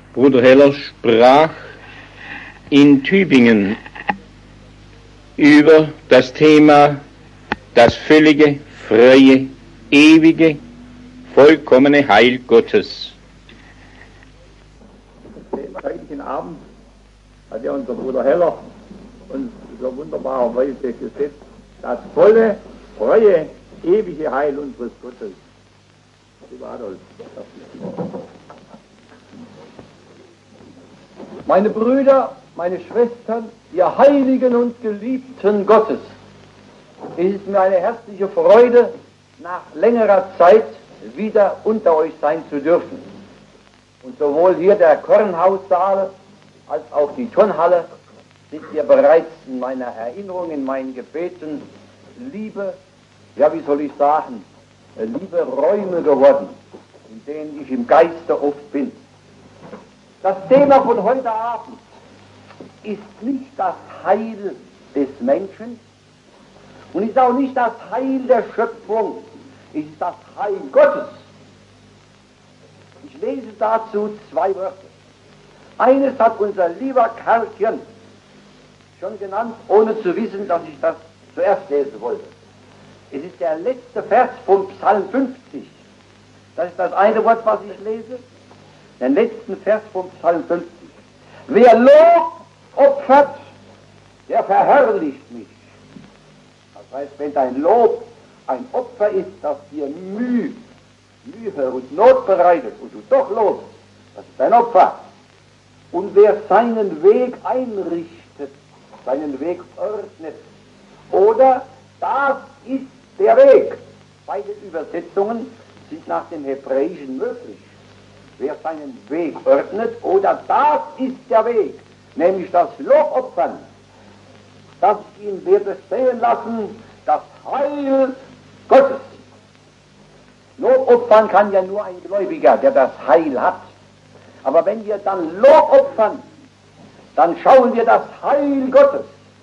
Bruder Heller sprach in Tübingen über das Thema das völlige, freie, ewige, vollkommene Heil Gottes. Am heutigen Abend hat ja unser Bruder Heller uns so wunderbarerweise gesetzt, das volle, freie, ewige Heil unseres Gottes. Lieber Adolf, meine Brüder, meine Schwestern, ihr Heiligen und Geliebten Gottes, es ist mir eine herzliche Freude, nach längerer Zeit wieder unter euch sein zu dürfen. Und sowohl hier der Kornhaussaal als auch die Turnhalle sind ihr bereits in meiner Erinnerung, in meinen Gebeten liebe, ja wie soll ich sagen, liebe Räume geworden, in denen ich im Geiste oft bin. Das Thema von heute Abend ist nicht das Heil des Menschen und ist auch nicht das Heil der Schöpfung, es ist das Heil Gottes. Ich lese dazu zwei Wörter. Eines hat unser lieber Karlchen schon genannt, ohne zu wissen, dass ich das zuerst lesen wollte. Es ist der letzte Vers vom Psalm 50. Das ist das eine Wort, was ich lese. Den letzten Vers vom Psalm 50. Wer Lob opfert, der verherrlicht mich. Das heißt, wenn dein Lob ein Opfer ist, das dir Mühe und Not bereitet und du doch lobst, das ist ein Opfer. Und wer seinen Weg einrichtet, seinen Weg ordnet, oder das ist der Weg. Beide Übersetzungen sind nach dem Hebräischen möglich. Wer seinen Weg ordnet, oder das ist der Weg, nämlich das Lobopfern, das ihn werde sehen lassen, das Heil Gottes. Lobopfern kann ja nur ein Gläubiger, der das Heil hat. Aber wenn wir dann Lob opfern, dann schauen wir das Heil Gottes.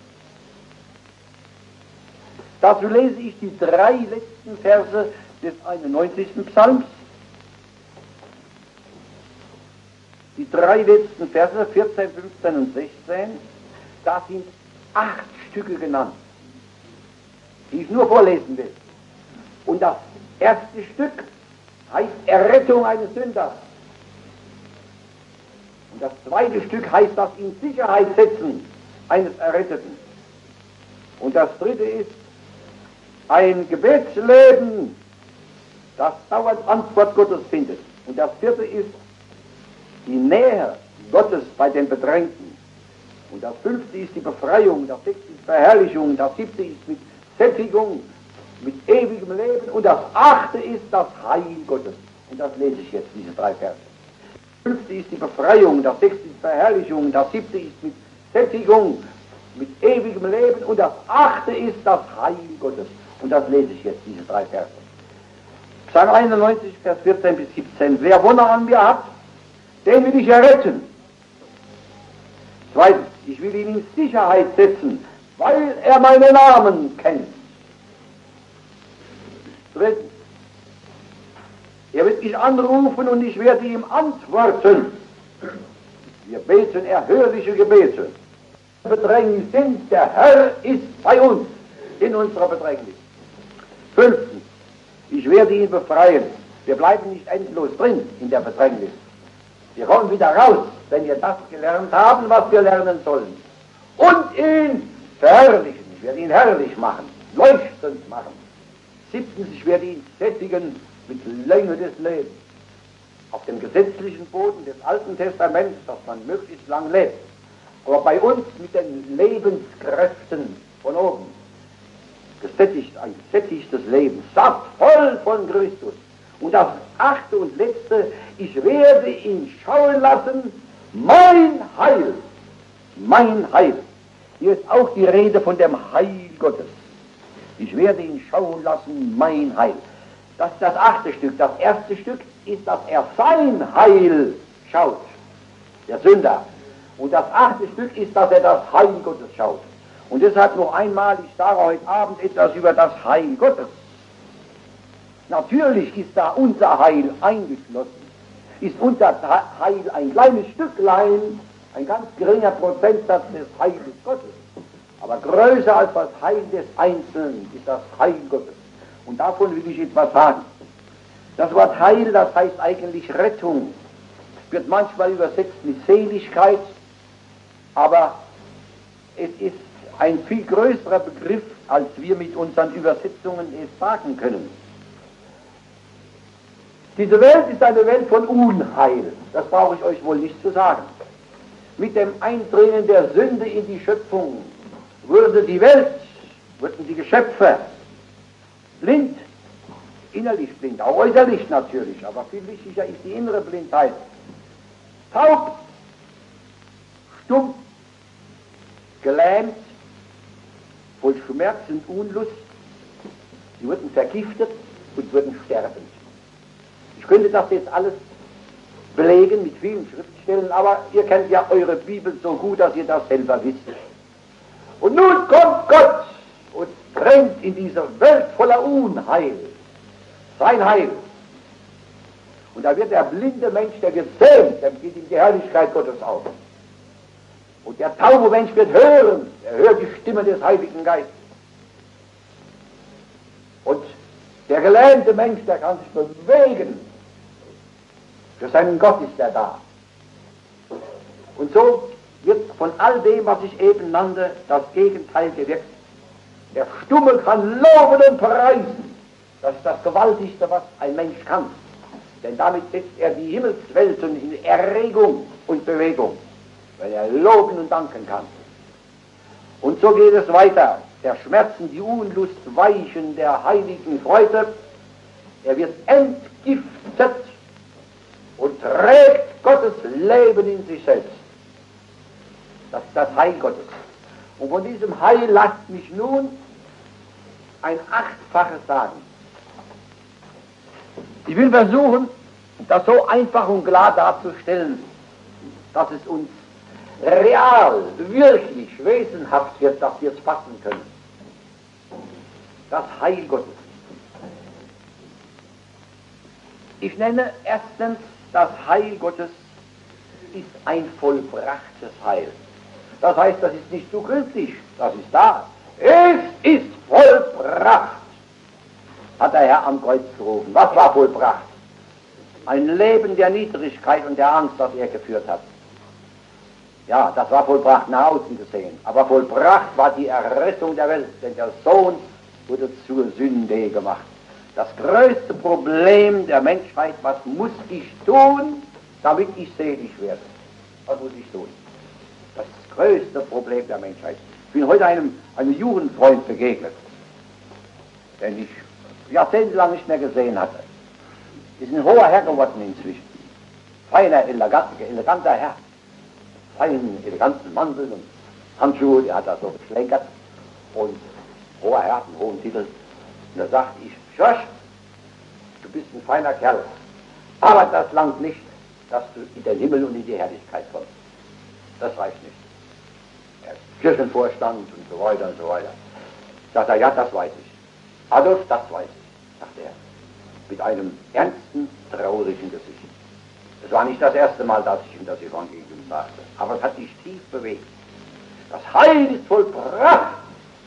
Dazu lese ich die drei letzten Verse des 91. Psalms. Die drei letzten Verse, 14, 15 und 16, da sind 8 Stücke genannt, die ich nur vorlesen will. Und das erste Stück heißt Errettung eines Sünders. Und das zweite Stück heißt das in Sicherheit setzen eines Erretteten. Und das dritte ist ein Gebetsleben, das dauernd Antwort Gottes findet. Und das vierte ist die Nähe Gottes bei den Bedrängten. Und das fünfte ist die Befreiung, das sechste ist Verherrlichung, das siebte ist mit Sättigung, mit ewigem Leben und das achte ist das Heil Gottes. Und das lese ich jetzt, diese 3 Verse. Das fünfte ist die Befreiung, das sechste ist Verherrlichung, das siebte ist mit Sättigung, mit ewigem Leben und das achte ist das Heil Gottes. Und das lese ich jetzt, diese 3 Verse. Psalm 91, Vers 14 bis 17. Wer Wonne an mir hat, den will ich erretten. Zweitens, ich will ihn in Sicherheit setzen, weil er meinen Namen kennt. Drittens, er wird mich anrufen und ich werde ihm antworten. Wir beten erhörliche Gebete. Bedrängnis sind, der Herr ist bei uns in unserer Bedrängnis. Fünftens, ich werde ihn befreien. Wir bleiben nicht endlos drin in der Bedrängnis. Wir kommen wieder raus, wenn wir das gelernt haben, was wir lernen sollen. Und ihn verherrlichen. Ich werde ihn herrlich machen, leuchtend machen. Siebtens, ich werde ihn sättigen mit Länge des Lebens. Auf dem gesetzlichen Boden des Alten Testaments, dass man möglichst lang lebt. Aber bei uns mit den Lebenskräften von oben. Gesättigt, ein gesättigtes Leben, satt, voll von Christus. Und das achte und letzte, ich werde ihn schauen lassen, mein Heil. Mein Heil. Hier ist auch die Rede von dem Heil Gottes. Ich werde ihn schauen lassen, mein Heil. Das ist das 8. Stück. Das erste Stück ist, dass er sein Heil schaut, der Sünder. Und das 8. Stück ist, dass er das Heil Gottes schaut. Und deshalb noch einmal, ich sage heute Abend etwas über das Heil Gottes. Natürlich ist da unser Heil eingeschlossen. ist unser Heil ein kleines Stücklein, ein ganz geringer Prozentsatz des Heils Gottes. Aber größer als das Heil des Einzelnen ist das Heil Gottes. Und davon will ich etwas sagen. Das Wort Heil, das heißt eigentlich Rettung, wird manchmal übersetzt mit Seligkeit, aber es ist ein viel größerer Begriff, als wir mit unseren Übersetzungen es sagen können. Diese Welt ist eine Welt von Unheil, das brauche ich euch wohl nicht zu sagen. Mit dem Eindringen der Sünde in die Schöpfung wurden die Geschöpfe blind, innerlich blind, auch äußerlich natürlich, aber viel wichtiger ist die innere Blindheit. Taub, stumm, gelähmt, voll Schmerz und Unlust. Sie wurden vergiftet und wurden sterben. Ich könnte das jetzt alles belegen mit vielen Schriftstellen, aber ihr kennt ja eure Bibel so gut, dass ihr das selber wisst. Und nun kommt Gott und bringt in diese Welt voller Unheil sein Heil. Und da wird der blinde Mensch, der gezähmt, dann geht ihm die Herrlichkeit Gottes auf. Und der taube Mensch wird hören, er hört die Stimme des Heiligen Geistes. Und der gelähmte Mensch, der kann sich bewegen. Für seinen Gott ist er da. Und so wird von all dem, was ich eben nannte, das Gegenteil gewirkt. Der Stumme kann loben und preisen. Das ist das Gewaltigste, was ein Mensch kann. Denn damit setzt er die Himmelswelten in Erregung und Bewegung, weil er loben und danken kann. Und so geht es weiter. Der Schmerzen, die Unlust weichen der heiligen Freude. Er wird entgiftet und trägt Gottes Leben in sich selbst. Das ist das Heil Gottes. Und von diesem Heil lasst mich nun ein 8-faches sagen. Ich will versuchen, das so einfach und klar darzustellen, dass es uns real, wirklich, wesenhaft wird, dass wir es fassen können. Das Heil Gottes. Ich nenne erstens, das Heil Gottes ist ein vollbrachtes Heil. Das heißt, das ist nicht zukünftig, das ist da. Es ist vollbracht, hat der Herr am Kreuz gerufen. Was war vollbracht? Ein Leben der Niedrigkeit und der Angst, das er geführt hat. Ja, das war vollbracht nach außen gesehen. Aber vollbracht war die Errettung der Welt, denn der Sohn wurde zur Sünde gemacht. Das größte Problem der Menschheit, was muss ich tun, damit ich selig werde? Was muss ich tun? Das ist das größte Problem der Menschheit. Ich bin heute einem Jugendfreund begegnet, den ich jahrzehntelang nicht mehr gesehen hatte. Ist ein hoher Herr geworden inzwischen. Feiner, eleganter Herr. Feinen, eleganten Mantel und Handschuhe, der hat da so geschlenkert. Und hoher Herr, einen hohen Titel. Und da sagte ich, Schorsch, du bist ein feiner Kerl. Aber das langt nicht, dass du in den Himmel und in die Herrlichkeit kommst. Das reicht nicht. Er ist Kirchenvorstand und so weiter und so weiter. Sagt er, ja, das weiß ich. Adolf, das weiß ich, sagt er. Mit einem ernsten, traurigen Gesicht. Es war nicht das erste Mal, dass ich ihm das Evangelium sagte, aber es hat mich tief bewegt. Das Heil ist vollbracht.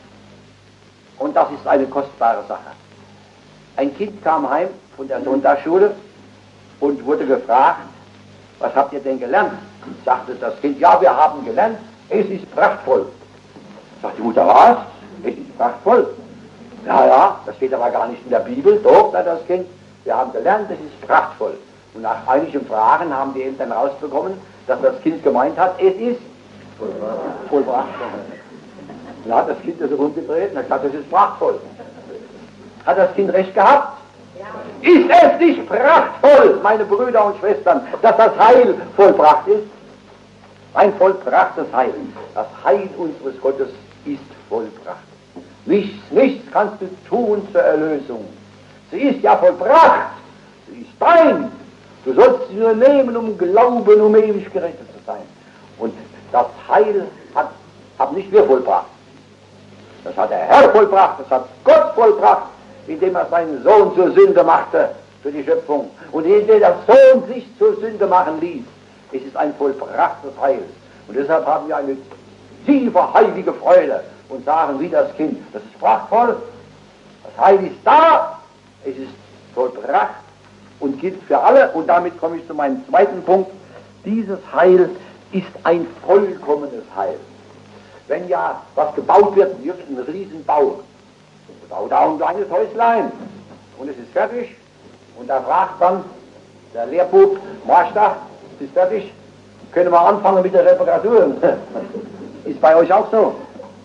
Und das ist eine kostbare Sache. Ein Kind kam heim von der Sonntagsschule und wurde gefragt, was habt ihr denn gelernt? Sagte das Kind, ja, wir haben gelernt, es ist prachtvoll. Sagt die Mutter, was? Es ist prachtvoll. Ja, das steht aber gar nicht in der Bibel. Doch, sagt das Kind, wir haben gelernt, es ist prachtvoll. Und nach einigen Fragen haben die Eltern rausbekommen, dass das Kind gemeint hat, es ist vollbracht. Dann hat das Kind das rumgedreht und hat gesagt, es ist prachtvoll. Hat das Kind recht gehabt? Ja. Ist es nicht prachtvoll, meine Brüder und Schwestern, dass das Heil vollbracht ist? Ein vollbrachtes Heil. Das Heil unseres Gottes ist vollbracht. Nichts kannst du tun zur Erlösung. Sie ist ja vollbracht. Sie ist dein. Du sollst sie nur nehmen, um glauben, um ewig gerettet zu sein. Und das Heil hat nicht wir vollbracht. Das hat der Herr vollbracht, das hat Gott vollbracht, indem er seinen Sohn zur Sünde machte, für die Schöpfung. Und indem der Sohn sich zur Sünde machen ließ, es ist ein vollbrachtes Heil. Und deshalb haben wir eine tiefe, heilige Freude und sagen wie das Kind, das ist prachtvoll, das Heil ist da, es ist vollbracht und gilt für alle. Und damit komme ich zu meinem zweiten Punkt. Dieses Heil ist ein vollkommenes Heil. Wenn ja was gebaut wird, ein Riesenbau, baut da ein kleines Häuslein und es ist fertig und da fragt dann der Lehrbub, Meister, es ist fertig, können wir anfangen mit der Reparatur? Ist bei euch auch so?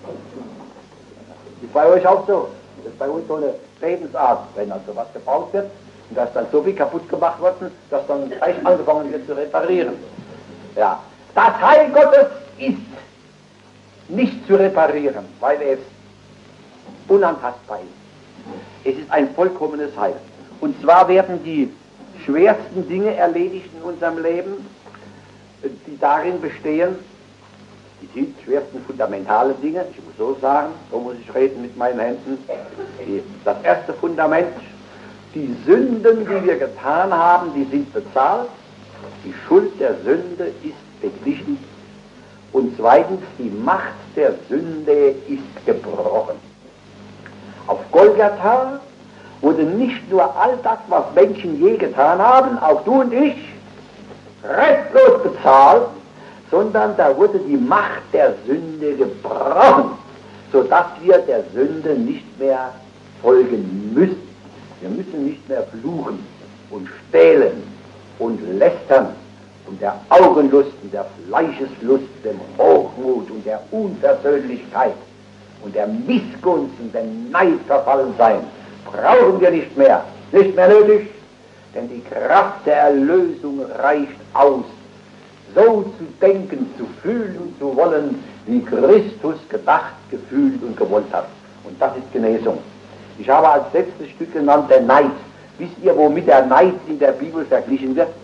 Ist bei euch auch so? Das ist bei uns so eine Lebensart, wenn also was gebaut wird und da ist dann so viel kaputt gemacht worden, dass dann gleich angefangen wird zu reparieren. Ja, das Heil Gottes ist nicht zu reparieren, weil es unantastbar ist. Es ist ein vollkommenes Heil. Und zwar werden die schwersten Dinge erledigt in unserem Leben, die darin bestehen, die schwersten fundamentalen Dinge, ich muss so sagen, so muss ich reden mit meinen Händen, das erste Fundament, die Sünden, die wir getan haben, die sind bezahlt, die Schuld der Sünde ist beglichen und zweitens, die Macht der Sünde ist gebrochen. Auf Golgatha wurde nicht nur all das, was Menschen je getan haben, auch du und ich, restlos bezahlt, sondern da wurde die Macht der Sünde gebrochen, sodass wir der Sünde nicht mehr folgen müssen. Wir müssen nicht mehr fluchen und stehlen und lästern und der Augenlust und der Fleischeslust, dem Hochmut und der Unversöhnlichkeit und der Missgunst und dem Neid verfallen sein, brauchen wir nicht mehr nötig, denn die Kraft der Erlösung reicht aus, so zu denken, zu fühlen und zu wollen, wie Christus gedacht, gefühlt und gewollt hat. Und das ist Genesung. Ich habe als letztes Stück genannt, der Neid. Wisst ihr, womit der Neid in der Bibel verglichen wird?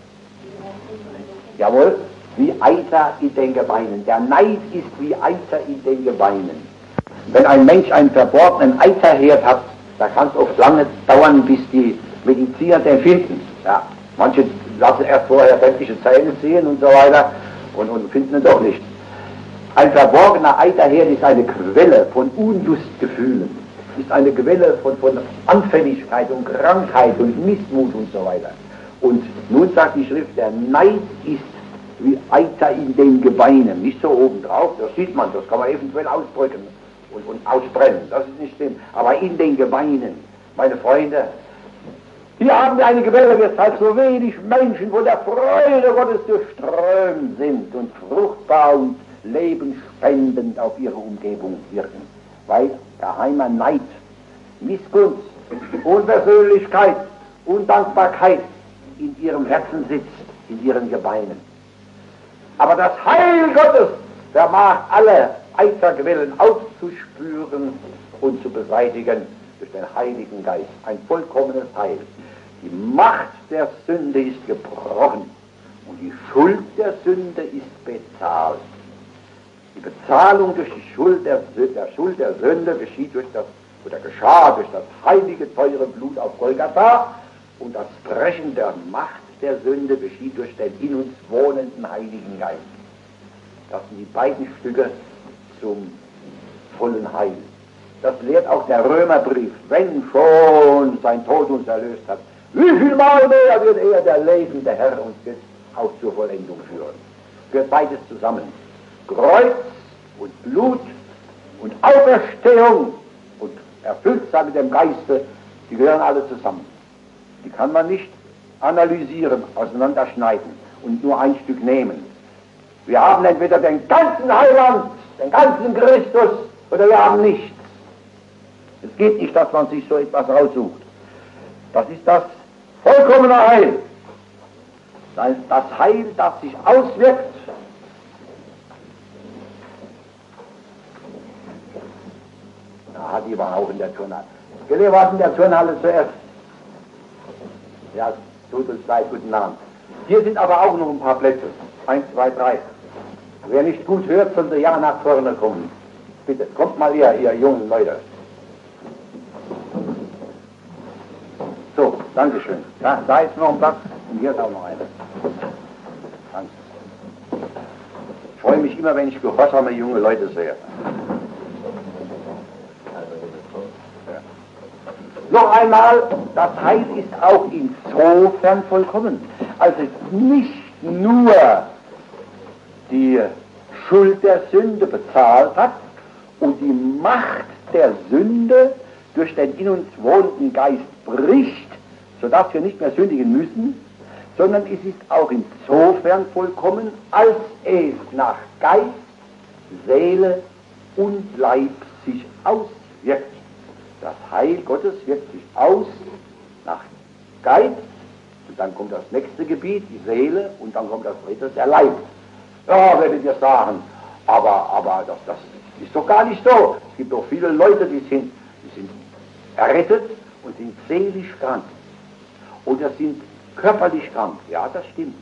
Jawohl, wie Eiter in den Gebeinen. Der Neid ist wie Eiter in den Gebeinen. Wenn ein Mensch einen verborgenen Eiterherd hat, da kann es oft lange dauern, bis die Mediziner den finden. Ja, manche lassen erst vorher sämtliche Zähne ziehen und so weiter und finden ihn doch nicht. Ein verborgener Eiterherd ist eine Quelle von Unlustgefühlen, ist eine Quelle von Anfälligkeit und Krankheit und Missmut und so weiter. Und nun sagt die Schrift, der Neid ist wie Eiter in den Gebeinen, nicht so obendrauf, das sieht man, das kann man eventuell ausdrücken und ausbrennen, das ist nicht schlimm, aber in den Gebeinen, meine Freunde, hier haben wir eine Quelle, weshalb so wenig Menschen von der Freude Gottes durchströmt sind und fruchtbar und lebenspendend auf ihre Umgebung wirken, weil geheimer Neid, Missgunst, Unversöhnlichkeit, Undankbarkeit in ihrem Herzen sitzt, in ihren Gebeinen. Aber das Heil Gottes vermag alle Eiterquellen aufzuspüren und zu beseitigen durch den Heiligen Geist. Ein vollkommenes Heil. Die Macht der Sünde ist gebrochen und die Schuld der Sünde ist bezahlt. Die Bezahlung durch die Schuld der Sünde geschieht geschah durch das heilige, teure Blut auf Golgatha und das Brechen der Macht der Sünde geschieht durch den in uns wohnenden Heiligen Geist. Das sind die beiden Stücke zum vollen Heil. Das lehrt auch der Römerbrief, wenn schon sein Tod uns erlöst hat. Wie viel Mal mehr wird er, der lebende Herr, uns jetzt auch zur Vollendung führen. Gehört beides zusammen. Kreuz und Blut und Auferstehung und Erfülltsein mit dem Geiste, die gehören alle zusammen. Die kann man nicht analysieren, auseinanderschneiden und nur ein Stück nehmen. Wir haben entweder den ganzen Heiland, den ganzen Christus, oder wir haben nichts. Es geht nicht, dass man sich so etwas raussucht. Das ist das vollkommene Heil. Das ist das Heil, das sich auswirkt die war auch in der Turnhalle. Wer war in der Turnhalle zuerst? Ja, tut uns leid, guten Abend. Hier sind aber auch noch ein paar Plätze. 1, 2, 3. Wer nicht gut hört, sollte ja nach vorne kommen. Bitte, kommt mal her, ihr jungen Leute. So, Dankeschön. Ja, da ist noch ein Platz und hier ist auch noch einer. Danke. Ich freue mich immer, wenn ich gehorsame junge Leute sehe. Ja. Noch einmal, das Heil ist auch insofern vollkommen, als es nicht nur die Schuld der Sünde bezahlt hat und die Macht der Sünde durch den in uns wohnenden Geist bricht, sodass wir nicht mehr sündigen müssen, sondern es ist auch insofern vollkommen, als es nach Geist, Seele und Leib sich auswirkt. Das Heil Gottes wirkt sich aus nach Geist, und dann kommt das nächste Gebiet, die Seele, und dann kommt das dritte, der Leib. Ja, werdet ihr sagen, aber das ist doch gar nicht so. Es gibt doch viele Leute, die sind errettet und sind seelisch krank. Oder sind körperlich krank. Ja, das stimmt.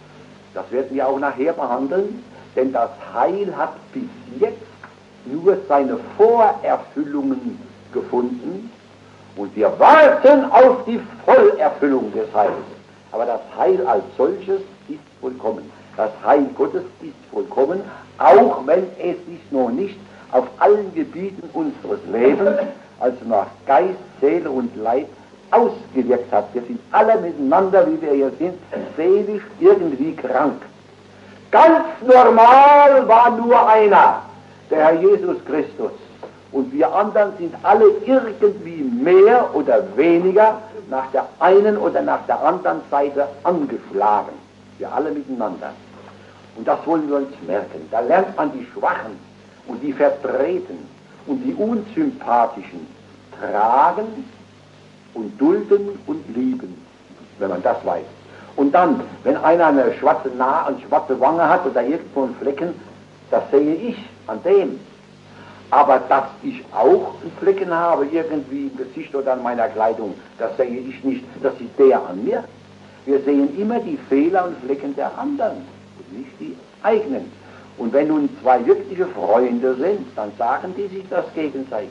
Das werden wir auch nachher behandeln, denn das Heil hat bis jetzt nur seine Vorerfüllungen gefunden und wir warten auf die Vollerfüllung des Heils. Aber das Heil als solches ist vollkommen. Das Heil Gottes ist vollkommen, auch wenn es sich noch nicht auf allen Gebieten unseres Lebens, also nach Geist, Seele und Leib, ausgewirkt hat. Wir sind alle miteinander, wie wir hier sind, seelisch irgendwie krank. Ganz normal war nur einer, der Herr Jesus Christus. Und wir anderen sind alle irgendwie mehr oder weniger nach der einen oder nach der anderen Seite angeschlagen. Wir alle miteinander. Und das wollen wir uns merken. Da lernt man die Schwachen und die Verdrehten und die Unsympathischen tragen und dulden und lieben, wenn man das weiß. Und dann, wenn einer eine schwarze Wange hat oder irgendwo einen Flecken, das sehe ich an dem. Aber dass ich auch einen Flecken habe, irgendwie im Gesicht oder an meiner Kleidung, das sehe ich nicht, das sieht der an mir. Wir sehen immer die Fehler und Flecken der anderen und nicht die eigenen. Und wenn nun zwei wirkliche Freunde sind, dann sagen die sich das gegenseitig.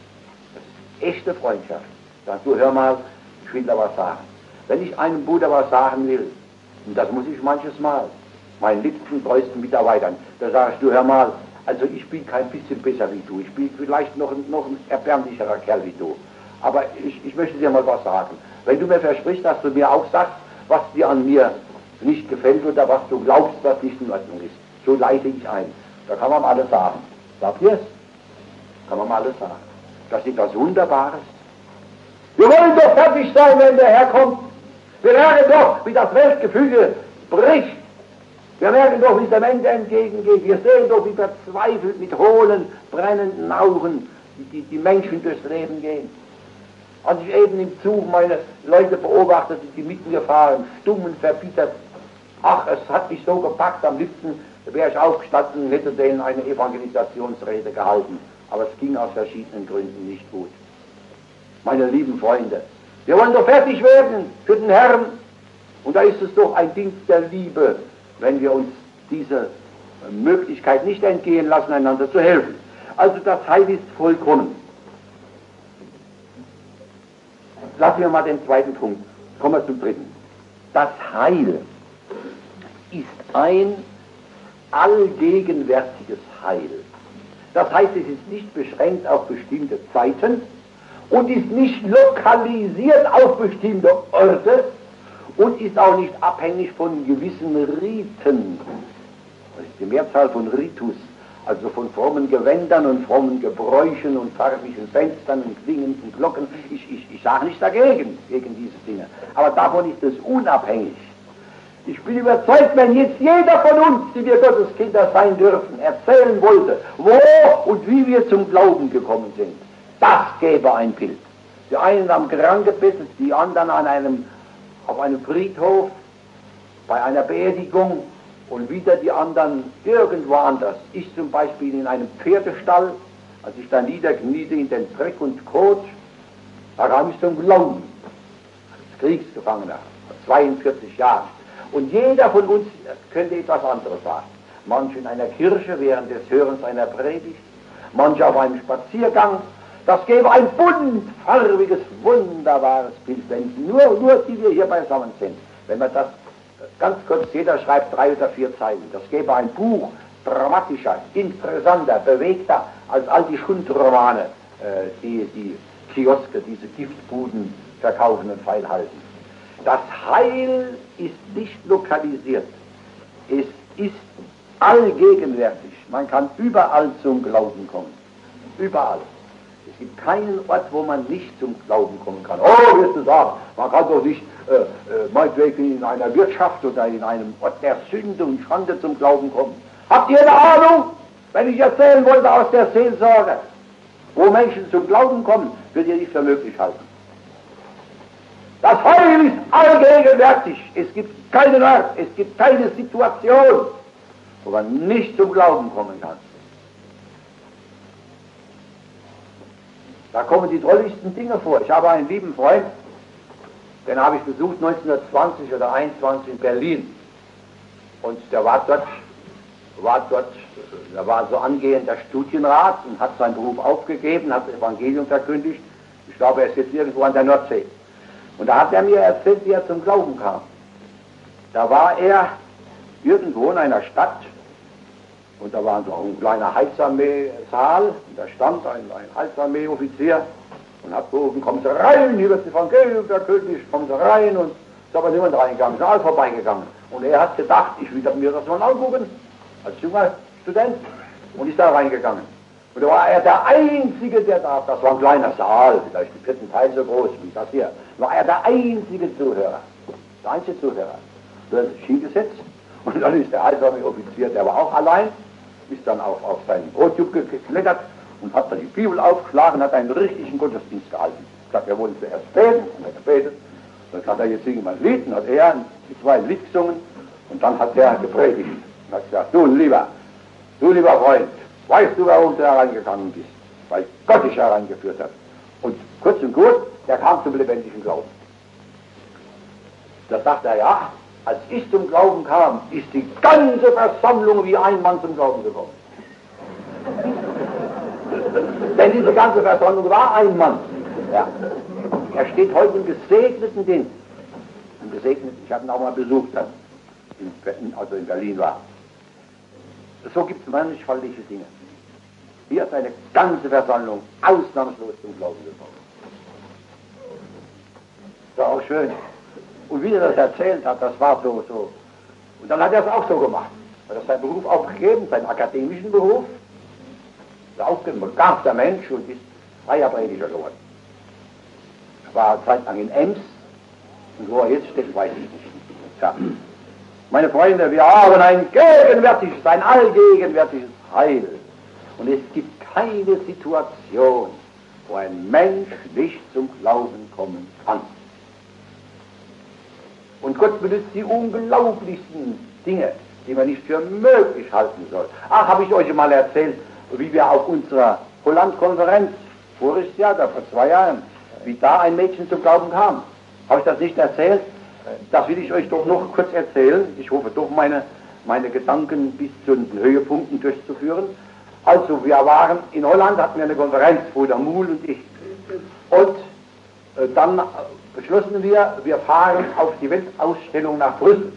Das ist echte Freundschaft. Sagst du, hör mal, ich will da was sagen. Wenn ich einem Bruder was sagen will, und das muss ich manches Mal, meinen liebsten, treuesten Mitarbeitern, da sagst du, hör mal, also ich bin kein bisschen besser wie du, ich bin vielleicht noch ein erbärmlicherer Kerl wie du, aber ich möchte dir mal was sagen. Wenn du mir versprichst, dass du mir auch sagst, was dir an mir nicht gefällt oder was du glaubst, was nicht in Ordnung ist, so leite ich ein. Da kann man alles sagen. Sagt ihr es? Kann man alles sagen. Das ist etwas Wunderbares. Wir wollen doch fertig sein, wenn der Herr kommt. Wir merken doch, wie das Weltgefüge bricht. Wir merken doch, wie es dem Ende entgegengeht. Wir sehen doch, wie verzweifelt mit hohlen, brennenden Augen die Menschen durchs Leben gehen. Als ich eben im Zug meine Leute beobachtete, die mit mir fahren, stumm und verbittert, ach, es hat mich so gepackt, am liebsten wäre ich aufgestanden und hätte denen eine Evangelisationsrede gehalten. Aber es ging aus verschiedenen Gründen nicht gut. Meine lieben Freunde, wir wollen doch fertig werden für den Herrn. Und da ist es doch ein Dienst der Liebe, wenn wir uns diese Möglichkeit nicht entgehen lassen, einander zu helfen. Also das Heil ist vollkommen. Lassen wir mal den zweiten Punkt. Kommen wir zum dritten. Das Heil ist ein allgegenwärtiges Heil. Das heißt, es ist nicht beschränkt auf bestimmte Zeiten und ist nicht lokalisiert auf bestimmte Orte und ist auch nicht abhängig von gewissen Riten. Das ist die Mehrzahl von Ritus, also von frommen Gewändern und frommen Gebräuchen und farblichen Fenstern und Klingen und Glocken. Ich sage nicht dagegen, gegen diese Dinge, aber davon ist es unabhängig. Ich bin überzeugt, wenn jetzt jeder von uns, die wir Gottes Kinder sein dürfen, erzählen wollte, wo und wie wir zum Glauben gekommen sind, das gäbe ein Bild. Die einen am Krankenbett, die anderen auf einem Friedhof, bei einer Beerdigung und wieder die anderen irgendwo anders. Ich zum Beispiel in einem Pferdestall, als ich da niederkniete in den Dreck und Kot, da kam ich zum Glauben, als Kriegsgefangener, vor 42 Jahren. Und jeder von uns könnte etwas anderes sagen. Manche in einer Kirche während des Hörens einer Predigt, manche auf einem Spaziergang, Das gäbe ein buntfarbiges, wunderbares Bild, wenn nur die wir hier beisammen sind. Wenn man das ganz kurz, jeder schreibt 3 oder 4 Zeilen. Das gäbe ein Buch, dramatischer, interessanter, bewegter als all die Schundromane, die Kioske, diese Giftbuden verkaufen und feilhalten. Das Heil ist nicht lokalisiert. Es ist allgegenwärtig. Man kann überall zum Glauben kommen. Überall. Es gibt keinen Ort, wo man nicht zum Glauben kommen kann. Oh, wirst du sagen, man kann doch nicht meinetwegen in einer Wirtschaft oder in einem Ort der Sünde und Schande zum Glauben kommen. Habt ihr eine Ahnung, wenn ich erzählen wollte aus der Seelsorge, wo Menschen zum Glauben kommen, würdet ihr nicht für möglich halten. Das Heil ist allgegenwärtig. Es gibt keinen Ort, es gibt keine Situation, wo man nicht zum Glauben kommen kann. Da kommen die drolligsten Dinge vor. Ich habe einen lieben Freund, den habe ich besucht 1920 oder 1921 in Berlin. Und der war so angehender Studienrat und hat seinen Beruf aufgegeben, hat das Evangelium verkündigt. Ich glaube, er ist jetzt irgendwo an der Nordsee. Und da hat er mir erzählt, wie er zum Glauben kam. Da war er irgendwo in einer Stadt und da war so ein kleiner Heilsarmee-Saal und da stand ein Heilsarmee-Offizier und hat gerufen, kommen Sie rein, hier wird das Evangelium verkündigt, kommen Sie rein, und ist aber niemand reingegangen, ist alle vorbeigegangen. Und er hat gedacht, ich will mir das mal angucken, als junger Student, und ist da reingegangen. Und da war er der Einzige, der da, das war ein kleiner Saal, vielleicht den 4. Teil so groß wie das hier, war er der einzige Zuhörer. Der einzige Zuhörer. Da hat sich hingesetzt und dann ist der Heilsarmee-Offizier, der war auch allein, ist dann auf seinen Brotjub geklettert und hat dann die Bibel aufgeschlagen, hat einen richtigen Gottesdienst gehalten. Ich sagte, wir wollen zuerst beten, und er gebetet. Dann hat er, jetzt singen wir ein Lied, und hat er die 2 Lied gesungen, und dann hat er gepredigt. Und hat gesagt, du lieber Freund, weißt du, warum du hereingegangen bist? Weil Gott dich hereingeführt hat. Und kurz und gut, der kam zum lebendigen Glauben. Da sagt er, ja, als ich zum Glauben kam, ist die ganze Versammlung wie ein Mann zum Glauben gekommen. Denn diese ganze Versammlung war ein Mann. Ja. Er steht heute im gesegneten Dienst. Im gesegneten, ich habe ihn auch mal besucht, als er in Berlin war. So gibt es mannigfaltige Dinge. Hier ist eine ganze Versammlung ausnahmslos zum Glauben gekommen. Das war auch schön. Und wie er das erzählt hat, das war so. Und dann hat er es auch so gemacht. Er hat seinen Beruf aufgegeben, seinen akademischen Beruf. Er hat aufgegeben, begabter Mensch, und ist freier Prediger geworden. Er war eine Zeit lang in Ems, und wo er jetzt steht, weiß ich nicht. Ja. Meine Freunde, wir haben ein allgegenwärtiges Heil. Und es gibt keine Situation, wo ein Mensch nicht zum Glauben kommen kann. Und Gott benutzt die unglaublichsten Dinge, die man nicht für möglich halten soll. Ach, habe ich euch mal erzählt, wie wir auf unserer Holland-Konferenz voriges Jahr, da vor 2 Jahren, wie da ein Mädchen zum Glauben kam. Habe ich das nicht erzählt? Das will ich euch doch noch kurz erzählen. Ich hoffe doch, meine Gedanken bis zu den Höhepunkten durchzuführen. Also, wir waren in Holland, hatten wir eine Konferenz, Bruder Muhl und ich. Und dann beschlossen wir fahren auf die Weltausstellung nach Brüssel.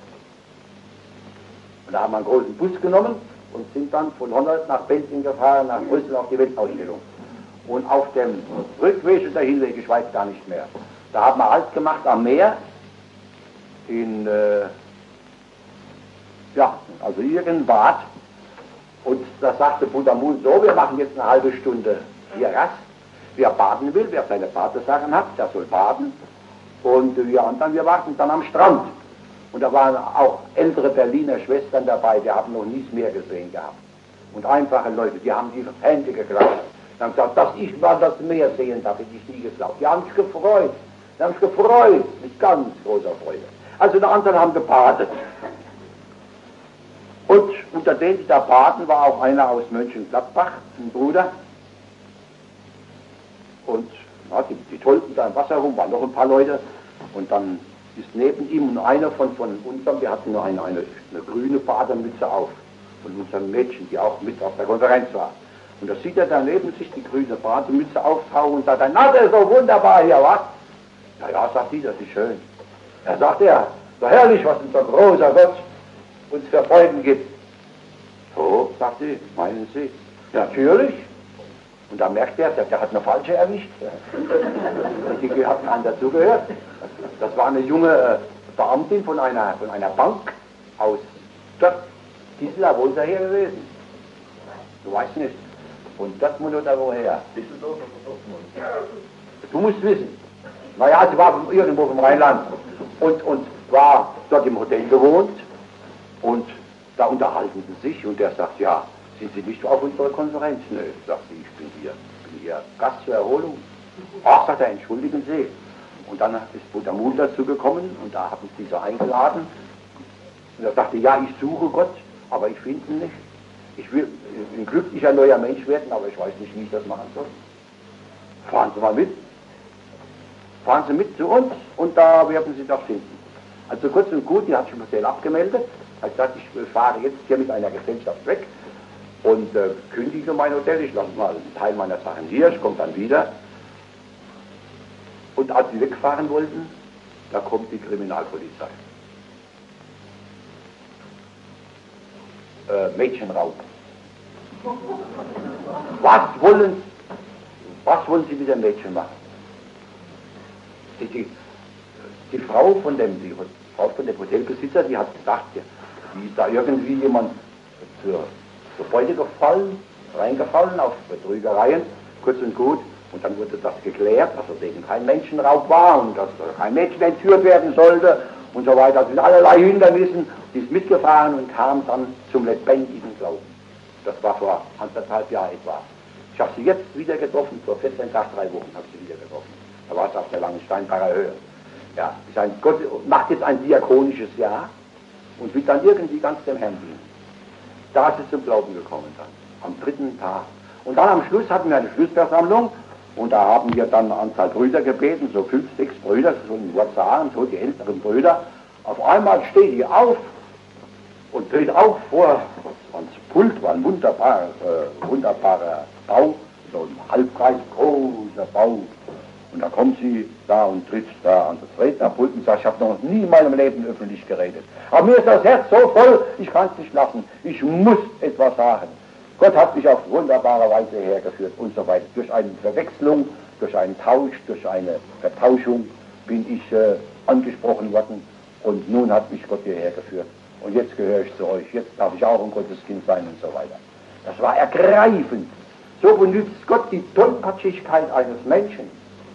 Und da haben wir einen großen Bus genommen und sind dann von Holland nach Belgien gefahren, nach Brüssel auf die Weltausstellung. Und auf dem Rückweg oder Hinweg, ich weiß gar nicht mehr, da haben wir Halt gemacht am Meer, also irgendein Bad. Und da sagte Bruder Muhl so, wir machen jetzt eine halbe Stunde hier Rast. Wer baden will, wer seine Badesachen hat, der soll baden. Und wir anderen, wir warten dann am Strand. Und da waren auch ältere Berliner Schwestern dabei, die haben noch nie das Meer gesehen gehabt. Und einfache Leute, die haben die Hände geklatscht. Die haben gesagt, dass ich mal das Meer sehen darf, hätte ich nie geglaubt. Die haben sich gefreut. Die haben sich gefreut, mit ganz großer Freude. Also die anderen haben gebadet. Und unter denen, die da baden, war auch einer aus Mönchengladbach, ein Bruder. Und ja, die tollten da im Wasser rum, waren noch ein paar Leute. Und dann ist neben ihm und einer von unserem, wir hatten nur eine grüne Bademütze auf, von unserem Mädchen, die auch mit auf der Konferenz war. Und da sieht er daneben sich die grüne Basemütze auftauchen und sagt, na, das ist so wunderbar hier, was? Na ja, sagt die, das ist schön. Da sagt er, so herrlich, was unser großer Gott uns für Freuden gibt. So, sagt sie, meinen Sie? Ja, natürlich. Und da merkt er, der hat eine falsche erwischt. Die hat einen dazugehört. Das war eine junge Beamtin von einer Bank aus Gisela, wo ist er her gewesen? Du weißt nicht. Von Dortmund oder woher? Du musst wissen. Naja, sie war irgendwo vom Rheinland und war dort im Hotel gewohnt und da unterhalten sie sich und der sagt, ja, sind Sie nicht auf unserer Konferenz? Nö, sagt sie, ich bin hier Gast zur Erholung. Ach, sagt er, entschuldigen Sie. Und dann ist Bruder Muhl dazu gekommen und da haben sie so eingeladen. Und er sagte, ja, ich suche Gott, aber ich finde ihn nicht. Ich will ein glücklicher neuer Mensch werden, aber ich weiß nicht, wie ich das machen soll. Fahren Sie mal mit. Fahren Sie mit zu uns und da werden Sie das finden. Also kurz und gut, die hat sich im Hotel abgemeldet. Hat gesagt, ich fahre jetzt hier mit einer Gesellschaft weg und kündige mein Hotel. Ich lasse mal einen Teil meiner Sachen hier, ich komme dann wieder. Und als sie wegfahren wollten, da kommt die Kriminalpolizei. Mädchenraub. Was wollen Sie mit dem Mädchen machen? Die Frau von dem Hotelbesitzer, die hat gesagt, wie ist da irgendwie jemand zur Beute reingefallen auf Betrügereien, kurz und gut. Und dann wurde das geklärt, dass es eben kein Menschenraub war und dass kein Mädchen entführt werden sollte und so weiter. Das sind allerlei Hindernissen. Die ist mitgefahren und kam dann zum lebendigen Glauben. Das war vor 1,5 Jahren etwa. Ich habe sie jetzt wieder getroffen, vor 14 Tagen, 3 Wochen habe ich sie wieder getroffen. Da war es auf der Langensteinbacher Höhe. Ja, Gott macht jetzt ein diakonisches Jahr und will dann irgendwie ganz dem Herrn dienen. Da ist es zum Glauben gekommen dann, am 3. Tag. Und dann am Schluss hatten wir eine Schlussversammlung und da haben wir dann eine Anzahl Brüder gebeten, so 5, 6 Brüder, so ein Wort sagen, so die älteren Brüder. Auf einmal steht die auf und tritt auf vor ans Pult, war ein wunderbarer Bau, so ein Halbkreis, großer Bau. Und da kommt sie da und tritt da an das Rednerpult und sagt, ich habe noch nie in meinem Leben öffentlich geredet. Aber mir ist das Herz so voll, ich kann es nicht lassen. Ich muss etwas sagen. Gott hat mich auf wunderbare Weise hergeführt und so weiter. Durch eine Verwechslung, durch einen Tausch, durch eine Vertauschung bin ich angesprochen worden und nun hat mich Gott hierher geführt. Und jetzt gehöre ich zu euch, jetzt darf ich auch ein Gotteskind sein und so weiter. Das war ergreifend. So benutzt Gott die Tollpatschigkeit eines Menschen,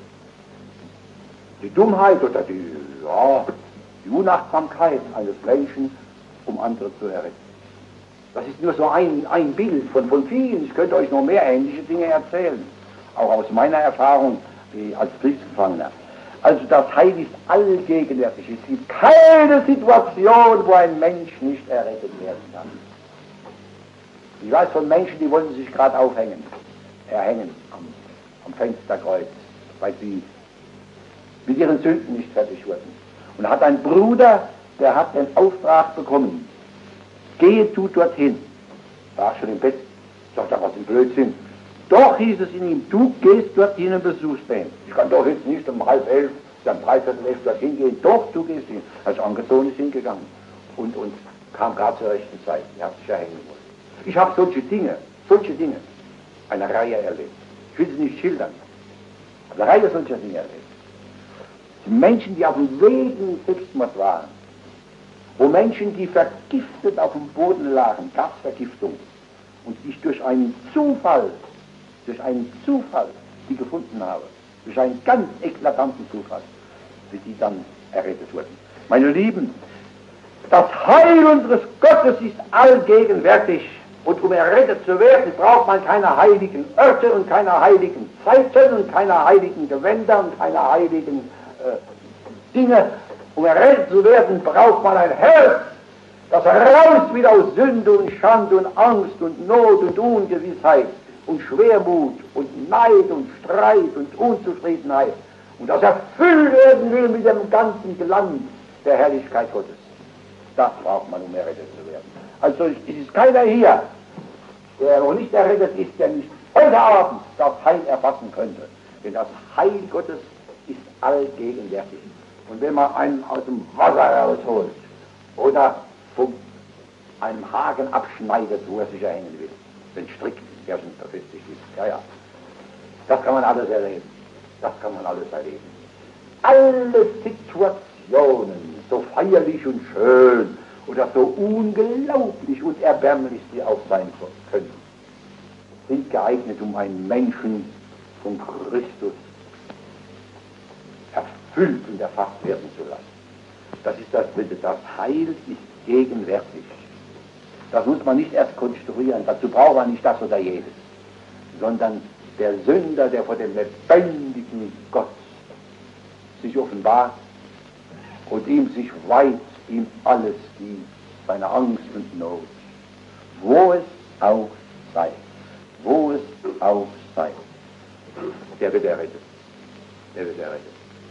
die Dummheit oder die Unachtsamkeit eines Menschen, um andere zu erretten. Das ist nur so ein Bild von vielen. Ich könnte euch noch mehr ähnliche Dinge erzählen, auch aus meiner Erfahrung als Kriegsgefangener. Also das Heil ist allgegenwärtig. Es gibt keine Situation, wo ein Mensch nicht errettet werden kann. Ich weiß von Menschen, die wollten sich gerade erhängen am Fensterkreuz, weil sie mit ihren Sünden nicht fertig wurden. Und da hat ein Bruder, der hat den Auftrag bekommen, gehe du dorthin. War schon im Bett, sagt er, was ein Blödsinn. Doch hieß es in ihm, du gehst dorthin und besuchst den. Ich kann doch jetzt nicht um 10:30, um 11:45 dorthin gehen. Doch, du gehst hin. Er ist angezogen, ist hingegangen und kam gerade zur rechten Zeit. Er hat sich erhängen wollen. Ich habe solche Dinge, eine Reihe erlebt. Ich will sie nicht schildern, aber eine Reihe solcher Dinge erlebt. Die Menschen, die auf dem Weg in Selbstmord waren, wo Menschen, die vergiftet auf dem Boden lagen, Gasvergiftung, und ich durch einen Zufall, die gefunden habe, durch einen ganz eklatanten Zufall, wie die dann errettet wurden. Meine Lieben, das Heil unseres Gottes ist allgegenwärtig. Und um errettet zu werden, braucht man keine heiligen Örte und keine heiligen Zeiten und keine heiligen Gewänder und keine heiligen Dinge. Um errettet zu werden, braucht man ein Herz, das heraus wieder aus Sünde und Schande und Angst und Not und Ungewissheit und Schwermut und Neid und Streit und Unzufriedenheit und das erfüllt werden will mit dem ganzen Glanz der Herrlichkeit Gottes. Das braucht man, um errettet zu werden. Also es ist keiner hier, der noch nicht errettet ist, der nicht heute Abend das Heil erfassen könnte. Denn das Heil Gottes ist allgegenwärtig. Und wenn man einen aus dem Wasser rausholt oder von einem Haken abschneidet, wo er sich erhängen will, den Strick, der schon befestigt ist, ja, das kann man alles erleben. Das kann man alles erleben. Alle Situationen, so feierlich und schön oder so unglaublich und erbärmlich sie auch sein können, sind geeignet, um einen Menschen von Christus erfüllt und erfasst werden zu lassen. Das ist das Dritte. Das Heil ist gegenwärtig. Das muss man nicht erst konstruieren. Dazu braucht man nicht das oder jenes. Sondern der Sünder, der vor dem lebendigen Gott sich offenbart und ihm sich weiht, ihm alles gibt, seine Angst und Not, wo es auch sei, wo es auch sei, der wird errettet. Der wird errettet.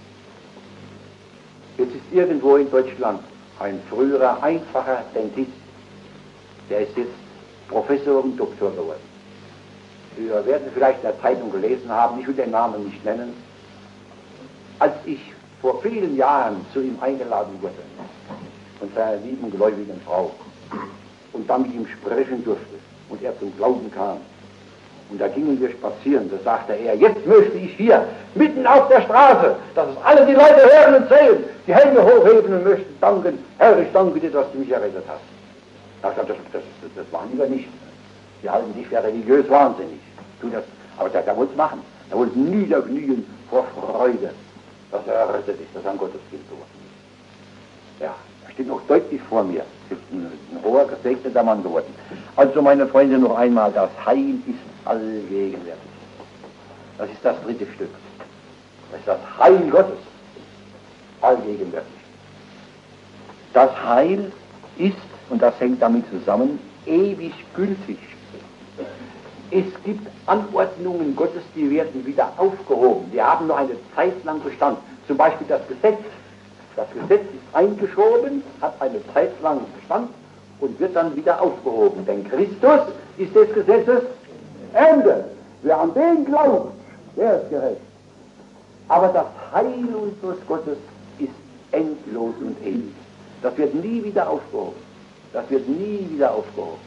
Jetzt ist irgendwo in Deutschland ein früherer, einfacher Dentist, der ist jetzt Professor und Doktor geworden. Wir werden vielleicht in der Zeitung gelesen haben, ich will den Namen nicht nennen, als ich vor vielen Jahren zu ihm eingeladen wurde, von seiner lieben gläubigen Frau, und dann mit ihm sprechen durfte und er zum Glauben kam. Und da gingen wir spazieren, da sagte er, jetzt möchte ich hier, mitten auf der Straße, dass es alle die Leute hören und sehen, die Hände hochheben und möchten danken, Herr, ich danke dir, dass du mich errettet hast. Da habe ich gesagt, das waren wir nicht. Die halten dich für religiös wahnsinnig. Tu das. Aber der wollte es machen. Er wollte niederknien vor Freude, dass er errettet ist, dass er ein Gotteskind geworden ist. Ja, er steht noch deutlich vor mir. Ist ein hoher, gesegneter Mann geworden. Also, meine Freunde, noch einmal, das Heil ist allgegenwärtig. Das ist das dritte Stück. Das ist das Heil Gottes. Allgegenwärtig. Das Heil ist, und das hängt damit zusammen, ewig gültig. Es gibt Anordnungen Gottes, die werden wieder aufgehoben. Die haben nur eine Zeit lang Bestand. Zum Beispiel das Gesetz. Das Gesetz ist eingeschoben, hat eine Zeit lang Bestand und wird dann wieder aufgehoben. Denn Christus ist des Gesetzes Ende. Wer an den glaubt, der ist gerecht. Aber das Heil unseres Gottes ist endlos und ewig. Das wird nie wieder aufgehoben. Das wird nie wieder aufgehoben.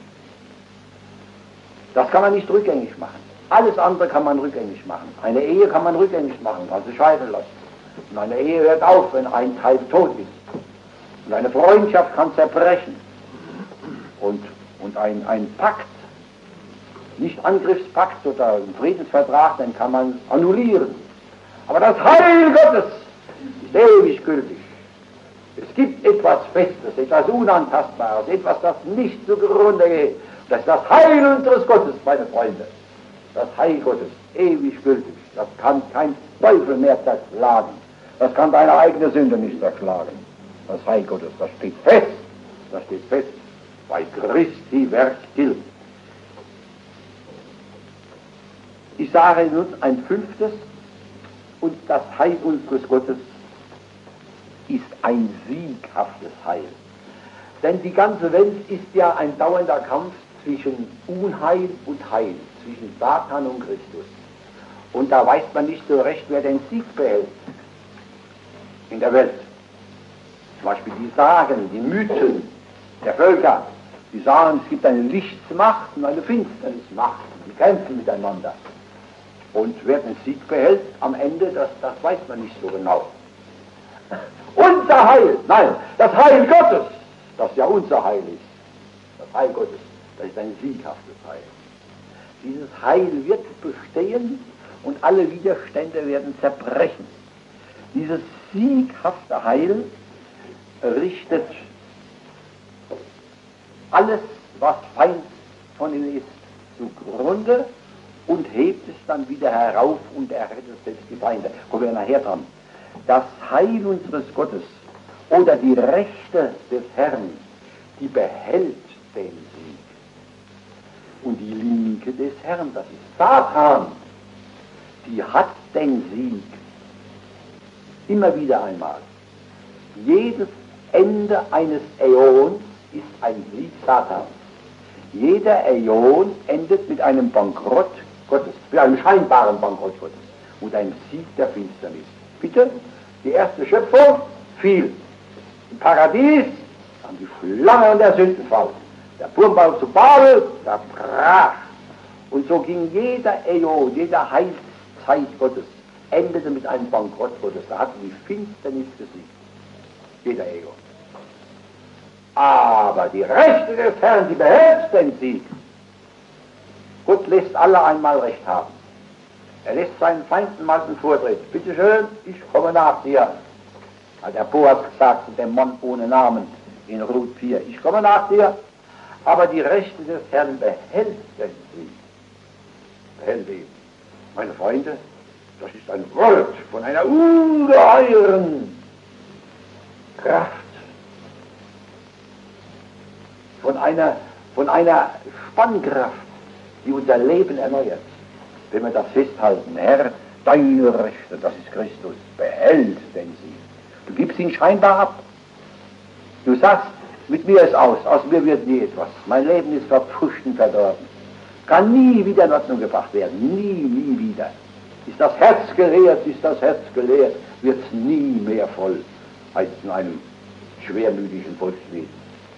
Das kann man nicht rückgängig machen. Alles andere kann man rückgängig machen. Eine Ehe kann man rückgängig machen, kann sie scheiden lassen. Und eine Ehe hört auf, wenn ein Teil tot ist. Und eine Freundschaft kann zerbrechen. Und ein Pakt, nicht Angriffspakt oder ein Friedensvertrag, den kann man annullieren. Aber das Heil Gottes ist ewig gültig. Es gibt etwas Festes, etwas Unantastbares, etwas, das nicht zugrunde geht. Das ist das Heil unseres Gottes, meine Freunde. Das Heil Gottes, ewig gültig. Das kann kein Teufel mehr zerschlagen. Das kann deine eigene Sünde nicht zerschlagen. Das Heil Gottes, das steht fest. Das steht fest. Bei Christi Werk gilt. Ich sage nun ein fünftes, und das Heil unseres Gottes ist ein sieghaftes Heil. Denn die ganze Welt ist ja ein dauernder Kampf zwischen Unheil und Heil, zwischen Satan und Christus. Und da weiß man nicht so recht, wer den Sieg behält in der Welt. Zum Beispiel die Sagen, die Mythen der Völker, die sagen, es gibt eine Lichtsmacht und eine Finsternismacht, die kämpfen miteinander. Und wer den Sieg behält am Ende, das weiß man nicht so genau. Unser Heil, nein, das Heil Gottes, das ja unser Heil ist, das Heil Gottes, das ist ein sieghaftes Heil. Dieses Heil wird bestehen und alle Widerstände werden zerbrechen. Dieses sieghafte Heil richtet alles, was Feind von ihm ist, zugrunde und hebt es dann wieder herauf und errettet selbst die Feinde. Kommen wir nachher dran. Das Heil unseres Gottes oder die Rechte des Herrn, die behält den Sieg. Und die Linke des Herrn, das ist Satan, die hat den Sieg. Immer wieder einmal. Jedes Ende eines Äons ist ein Sieg Satans. Jeder Äon endet mit einem Bankrott Gottes, mit einem scheinbaren Bankrott Gottes und einem Sieg der Finsternis. Bitte, die erste Schöpfung fiel. Im Paradies kam die Flamme und der Sündenfall. Der Turmbau zu Babel, der brach. Und so ging jeder Äon, jeder Heilszeit Gottes, endete mit einem Bankrott Gottes. Da hatte die Finsternis gesiegt. Jeder Äon. Aber die Rechte des Herrn, die behält den Sieg. Gott lässt alle einmal Recht haben. Er lässt seinen Feinden mal den Vortritt. Bitte schön, ich komme nach dir. Hat der Boas gesagt zu dem Mann ohne Namen in Ruth 4. Ich komme nach dir, aber die Rechte des Herrn behält den Sieg. Behält ihn. Meine Freunde, das ist ein Wort von einer ungeheuren Kraft. Von einer Spannkraft, die unser Leben erneuert. Wenn wir das festhalten, Herr, deine Rechte, das ist Christus, behält den Sieg. Du gibst ihn scheinbar ab. Du sagst, mit mir ist aus mir wird nie etwas. Mein Leben ist verpfuscht und verdorben. Kann nie wieder in Ordnung gebracht werden, nie wieder. Ist das Herz geleert, wird es nie mehr voll, als in einem schwermütigen Volkswesen.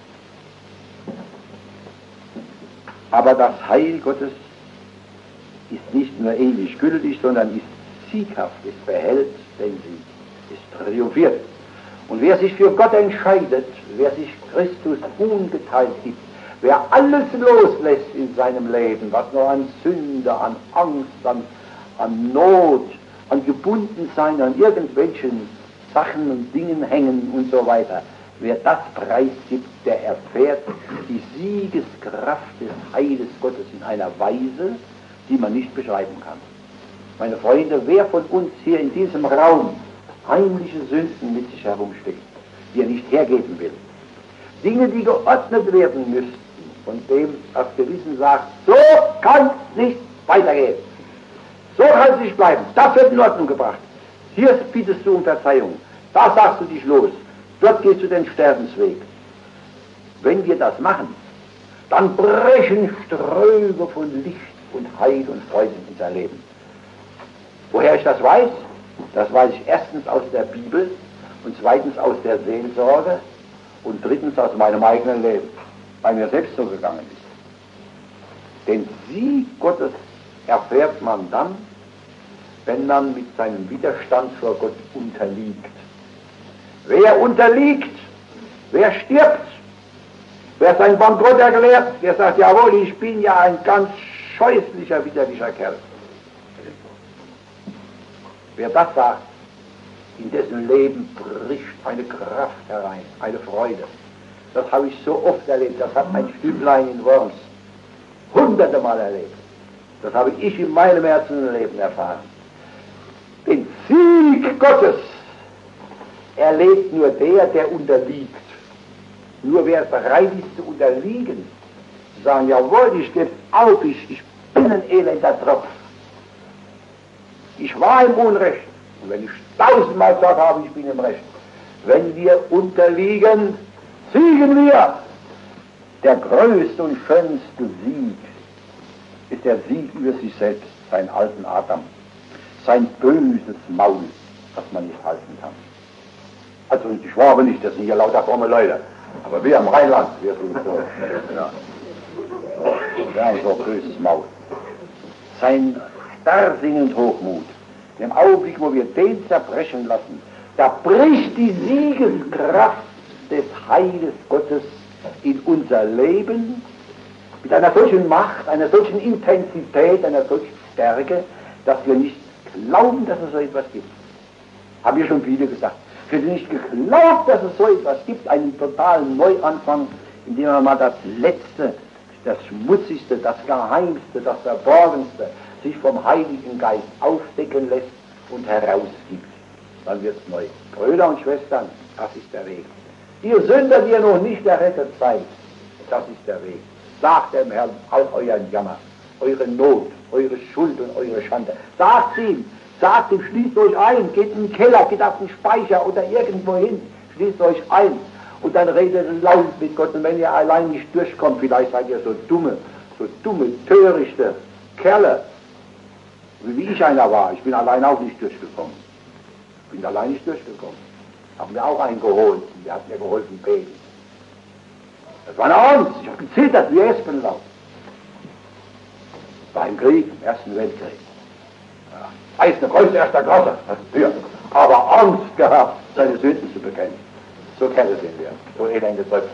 Aber das Heil Gottes ist nicht nur ewig gültig, sondern ist sieghaft, es behält den Sieg, es triumphiert. Und wer sich für Gott entscheidet, wer sich Christus ungeteilt gibt, wer alles loslässt in seinem Leben, was nur an Sünde, an Angst, an Not, an Gebundensein, an irgendwelchen Sachen und Dingen hängen und so weiter, wer das preisgibt, der erfährt die Siegeskraft des Heiles Gottes in einer Weise, die man nicht beschreiben kann. Meine Freunde, wer von uns hier in diesem Raum heimliche Sünden mit sich herumsteckt, die er nicht hergeben will, Dinge, die geordnet werden müssten, von dem das Gewissen sagt, so kann es nicht weitergehen, so kann es nicht bleiben, das wird in Ordnung gebracht, hier bittest du um Verzeihung, da sagst du dich los, dort gehst du den Sterbensweg. Wenn wir das machen, dann brechen Ströme von Licht und Heil und Freude in unser Leben. Woher ich das weiß? Das weiß ich erstens aus der Bibel und zweitens aus der Seelsorge und drittens aus meinem eigenen Leben, weil mir selbst so gegangen ist. Den Sieg Gottes erfährt man dann, wenn man mit seinem Widerstand vor Gott unterliegt. Wer unterliegt, wer stirbt, wer sein Bankrott erklärt, der sagt, jawohl, ich bin ja ein ganz scheußlicher, widerlicher Kerl. Wer das sagt, in dessen Leben bricht eine Kraft herein, eine Freude. Das habe ich so oft erlebt, das hat mein Stüblein in Worms hunderte Mal erlebt. Das habe ich in meinem Herzenleben erfahren. Den Sieg Gottes erlebt nur der unterliegt. Nur wer bereit ist zu unterliegen, zu sagen, jawohl, ich gebe auf, ich bin ein elender Tropf. Ich war im Unrecht. Und wenn ich 1000-mal gesagt habe, ich bin im Recht. Wenn wir unterliegen, siegen wir. Der größte und schönste Sieg ist der Sieg über sich selbst, seinen alten Adam. Sein böses Maul, das man nicht halten kann. Also ich schwöre nicht, das sind hier lauter fromme Leute. Aber wir im Rheinland, wir sind so. Ja. Wir haben so ein böses Maul. Sein Starrsinn und Hochmut. Im Augenblick, wo wir den zerbrechen lassen, da bricht die Siegeskraft des Heiles Gottes in unser Leben mit einer solchen Macht, einer solchen Intensität, einer solchen Stärke, dass wir nicht glauben, dass es so etwas gibt. Haben wir schon viele gesagt. Wir haben nicht geglaubt, dass es so etwas gibt, einen totalen Neuanfang, indem man mal das Letzte, das Schmutzigste, das Geheimste, das Verborgenste sich vom Heiligen Geist aufdecken lässt und herausgibt. Dann wird es neu. Brüder und Schwestern, das ist der Weg. Ihr Sünder, die ihr noch nicht errettet seid, das ist der Weg. Sagt dem Herrn all euren Jammer, eure Not, eure Schuld und eure Schande. Sagt ihm, schließt euch ein, geht in den Keller, geht auf den Speicher oder irgendwo hin, schließt euch ein und dann redet ihr laut mit Gott, und wenn ihr allein nicht durchkommt, vielleicht seid ihr so dumme, törichte Kerle, wie ich einer war. Ich bin allein auch nicht durchgekommen. Haben mir auch einen geholt, der hat mir geholfen beten. Das war eine Angst, ich habe gezittert wie Espenlaub. War im Krieg, im Ersten Weltkrieg. Ja, Eiserne Kreuz erster Klasse, ja. Aber Angst gehabt, seine Sünden zu bekennen. So Kerle sind wir, so elende Teufel.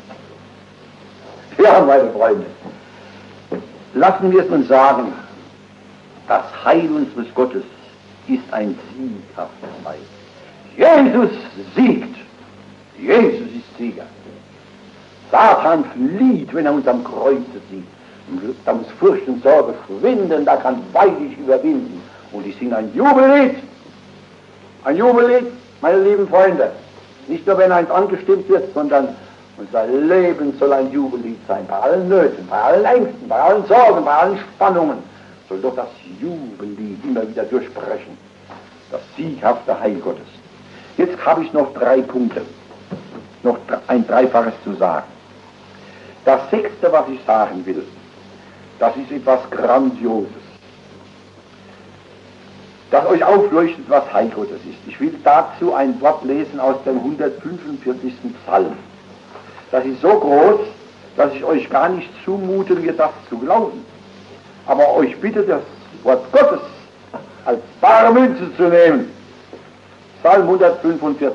Ja, meine Freunde, lassen wir es uns sagen, das Heil unseres Gottes ist ein sieghaftes Heil. Jesus siegt. Jesus ist Sieger. Satan flieht, wenn er uns am Kreuze sieht. Da muss Furcht und Sorge schwinden, da kann weilig überwinden. Und ich singe ein Jubellied. Ein Jubellied, meine lieben Freunde. Nicht nur, wenn eins angestimmt wird, sondern unser Leben soll ein Jubellied sein. Bei allen Nöten, bei allen Ängsten, bei allen Sorgen, bei allen Spannungen soll doch das Jubellied immer wieder durchbrechen. Das sieghafte Heil Gottes. Jetzt habe ich noch 3 Punkte. Noch ein Dreifaches zu sagen. Das 6., was ich sagen will, das ist etwas Grandioses, das euch aufleuchtet, was Heil Gottes ist. Ich will dazu ein Wort lesen aus dem 145. Psalm. Das ist so groß, dass ich euch gar nicht zumute, mir das zu glauben. Aber euch bitte, das Wort Gottes als bare Münze zu nehmen. Psalm 145.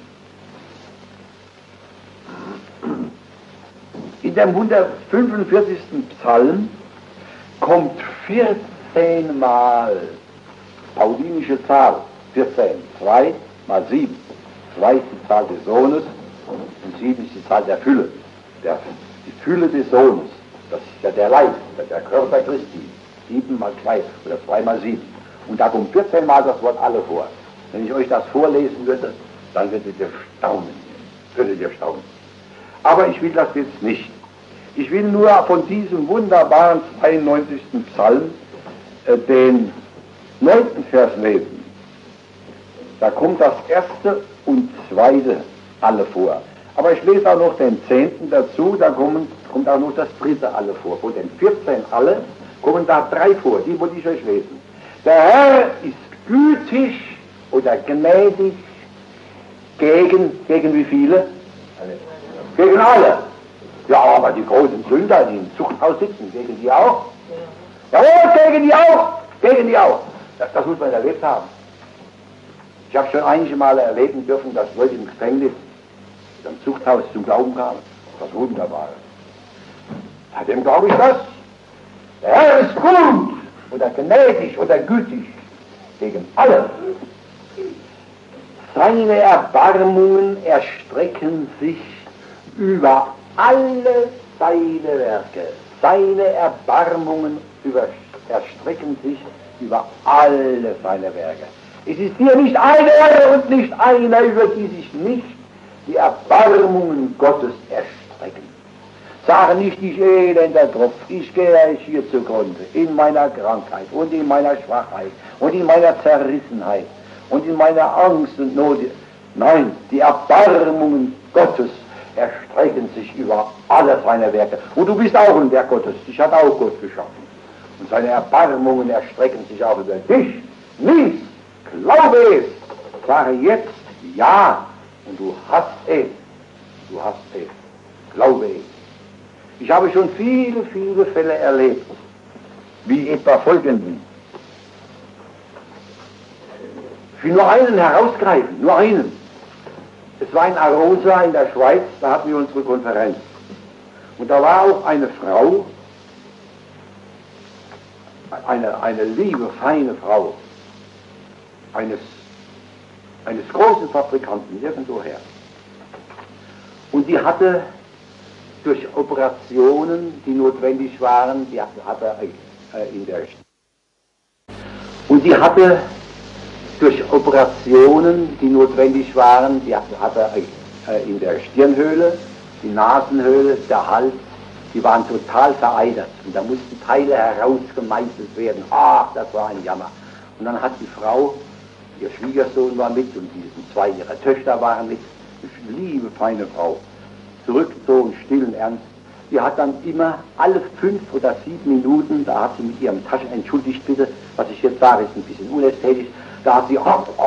In dem 145. Psalm kommt 14 Mal paulinische Zahl, 14, 2 mal 7. 2 ist die Zahl des Sohnes und 7 ist die Zahl der Fülle. Die Fülle des Sohnes, das ist ja der Leib, der Körper Christi. 7 mal 2 oder 2 mal 7. Und da kommt 14 Mal das Wort alle vor. Wenn ich euch das vorlesen würde, dann würdet ihr staunen. Aber ich will das jetzt nicht. Ich will nur von diesem wunderbaren 92. Psalm den 9. Vers lesen. Da kommt das 1. und 2. alle vor. Aber ich lese auch noch den 10. dazu, da kommt auch noch das 3. alle vor. Von den 14 alle kommen da 3 vor, die wollte ich euch lesen. Der Herr ist gütig oder gnädig gegen wie viele? Gegen alle. Ja, aber die großen Sünder, die im Zuchthaus sitzen, gegen die auch? Jawohl, gegen die auch. Das muss man erlebt haben. Ich habe schon einige Male erleben dürfen, dass Leute im Gefängnis, im Zuchthaus zum Glauben kamen. Das ist wunderbar. Seitdem glaube ich das. Der Herr ist gut oder gnädig oder gütig gegen alle. Seine Erbarmungen erstrecken sich über alle seine Werke. Seine Erbarmungen erstrecken sich über alle seine Werke. Es ist hier nicht einer und nicht einer, über die sich nicht die Erbarmungen Gottes erstrecken. Sage nicht, ich elender Tropf, ich gehe euch hier zugrunde, in meiner Krankheit und in meiner Schwachheit und in meiner Zerrissenheit und in meiner Angst und Not. Nein, die Erbarmungen Gottes erstrecken sich über alle seine Werke. Und du bist auch ein Werk Gottes, dich hat auch Gott geschaffen. Und seine Erbarmungen erstrecken sich auch über dich. Nimm, glaube es, sage jetzt ja, und du hast es. Du hast es. Glaube es. Ich habe schon viele, viele Fälle erlebt, wie etwa folgenden. Ich will nur einen herausgreifen, nur einen. Es war in Arosa in der Schweiz, da hatten wir unsere Konferenz. Und da war auch eine Frau, eine liebe, feine Frau, eines großen Fabrikanten, irgendwoher. Und die hatte durch Operationen, die notwendig waren, die hatte in der und die hatte durch Operationen, die notwendig waren, die hatte in der Stirnhöhle, die Nasenhöhle, der Hals, die waren total vereitert und da mussten Teile herausgemeißelt werden. Ach, das war ein Jammer. Und dann hat die Frau, ihr Schwiegersohn war mit und 2 ihrer Töchter waren mit liebe, feine Frau, zurückgezogen, still und ernst. Die hat dann immer alle 5 oder 7 Minuten, da hat sie mit ihrem Taschen, entschuldigt bitte, was ich jetzt sage, ist ein bisschen unästhetisch, da hat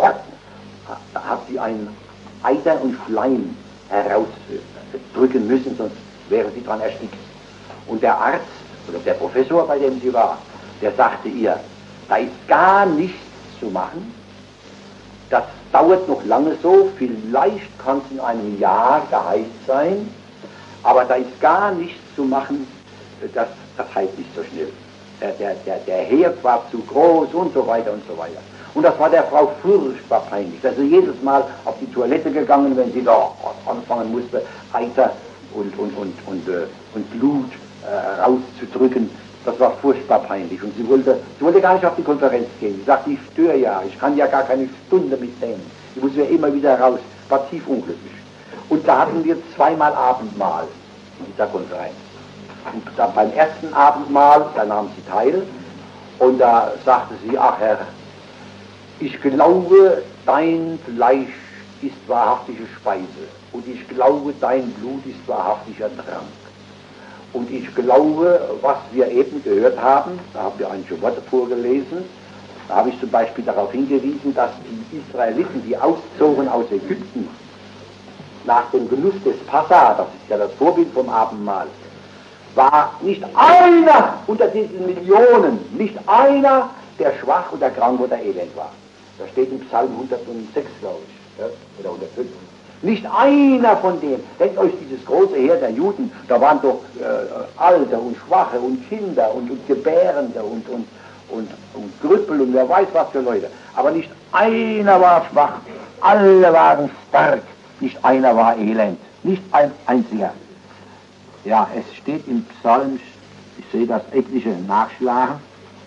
sie einen Eiter und Schleim herausdrücken müssen, sonst wäre sie dran erstickt. Und der Arzt oder der Professor, bei dem sie war, der sagte ihr, da ist gar nichts zu machen, das dauert noch lange so, vielleicht kann es in einem Jahr geheilt sein, aber da ist gar nichts zu machen, das heilt nicht so schnell. Der Herd war zu groß und so weiter und so weiter. Und das war der Frau furchtbar peinlich, dass sie jedes Mal auf die Toilette gegangen, wenn sie da anfangen musste, Eiter und Blut rauszudrücken. Das war furchtbar peinlich und sie wollte gar nicht auf die Konferenz gehen. Sie sagte, ich störe ja, ich kann ja gar keine Stunde mitsehen. Ich muss ja immer wieder raus, war tief unglücklich. Und da hatten wir 2-mal Abendmahl in dieser Konferenz. Und da beim ersten Abendmahl, da nahm sie teil und da sagte sie, ach Herr, ich glaube, dein Fleisch ist wahrhaftige Speise und ich glaube, dein Blut ist wahrhaftiger Trank. Und ich glaube, was wir eben gehört haben, da haben wir einige Worte vorgelesen, da habe ich zum Beispiel darauf hingewiesen, dass die Israeliten, die auszogen aus Ägypten, nach dem Genuss des Passa, das ist ja das Vorbild vom Abendmahl, war nicht einer unter diesen Millionen, nicht einer, der schwach oder krank oder elend war. Das steht im Psalm 106, glaube ich, ja, oder 105. Nicht einer von denen. Denkt euch dieses große Heer der Juden, da waren doch Alte und Schwache und Kinder und Gebärende und Krüppel und wer weiß was für Leute. Aber nicht einer war schwach, alle waren stark, nicht einer war elend, nicht ein einziger. Ja, es steht im Psalm, ich sehe das etliche nachschlagen,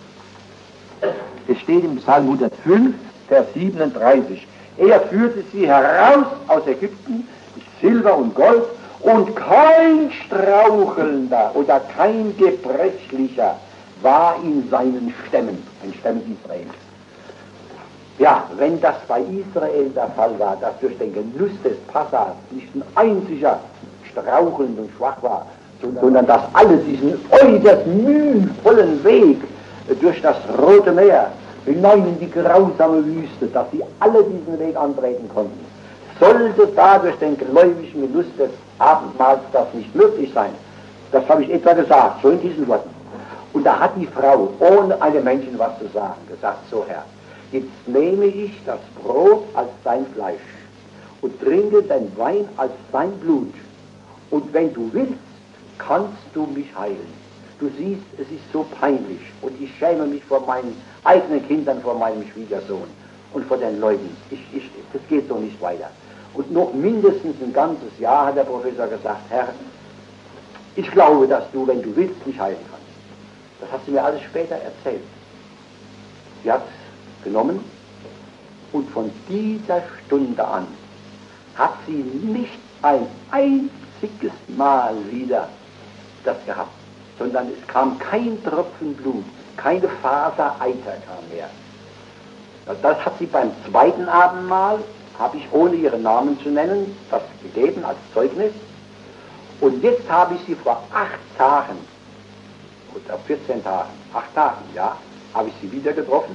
es steht im Psalm 105, Vers 37, er führte sie heraus aus Ägypten mit Silber und Gold und kein Strauchelnder oder kein Gebrechlicher war in seinen Stämmen, ein Stämmen Israels. Ja, wenn das bei Israel der Fall war, dass durch den Genuss des Passas nicht ein einziger strauchelnd und schwach war, sondern dass alle diesen äußerst mühevollen Weg durch das Rote Meer hinein in die grausame Wüste, dass sie alle diesen Weg antreten konnten, sollte da durch den gläubigen Genuss des Abendmahls das nicht möglich sein. Das habe ich etwa gesagt, so in diesen Worten. Und da hat die Frau, ohne einem Menschen was zu sagen, gesagt, so Herr, jetzt nehme ich das Brot als dein Fleisch und trinke den Wein als dein Blut. Und wenn du willst, kannst du mich heilen. Du siehst, es ist so peinlich und ich schäme mich vor meinen eigenen Kindern, vor meinem Schwiegersohn und vor den Leuten. Das geht so nicht weiter. Und noch mindestens ein ganzes Jahr hat der Professor gesagt, Herr, ich glaube, dass du, wenn du willst, mich heilen kannst. Das hat sie mir alles später erzählt. Sie hat es genommen und von dieser Stunde an hat sie nicht ein einziges Mal wieder das gehabt, sondern es kam kein Tropfen Blut, keine Faser Eiter kam mehr. Das hat sie beim zweiten Abendmahl, habe ich ohne ihren Namen zu nennen, das gegeben als Zeugnis. Und jetzt habe ich sie vor 8 Tagen, oder 14 Tagen, 8 Tagen, ja, habe ich sie wieder getroffen.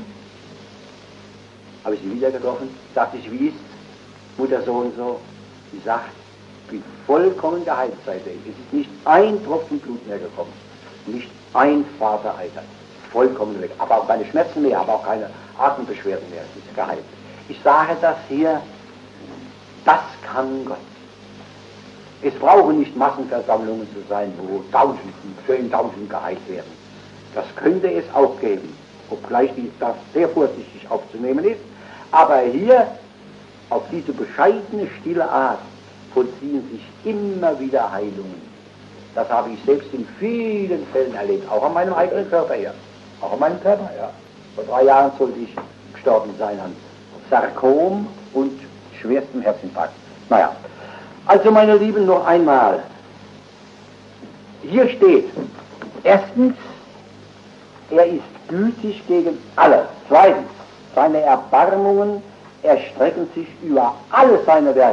Sagte ich, wie ist Mutter so und so? Sie sagt, ich bin vollkommen geheilt seitdem. Es ist nicht ein Tropfen Blut mehr gekommen. Nicht ein Fasereiter. Vollkommen weg. Aber auch keine Schmerzen mehr, aber auch keine Atembeschwerden mehr. Es ist geheilt. Ich sage das hier, das kann Gott. Es brauchen nicht Massenversammlungen zu sein, wo Tausenden geheilt werden. Das könnte es auch geben, obgleich das sehr vorsichtig aufzunehmen ist. Aber hier, auf diese bescheidene, stille Art, vollziehen sich immer wieder Heilungen. Das habe ich selbst in vielen Fällen erlebt, auch an meinem eigenen Körper her. Auch an meinem Körper, ja. Vor 3 Jahren sollte ich gestorben sein an Sarkom und schwerstem Herzinfarkt. Naja, also meine Lieben, noch einmal. Hier steht, erstens, er ist gütig gegen alle. Zweitens, seine Erbarmungen erstrecken sich über alle seine Werke.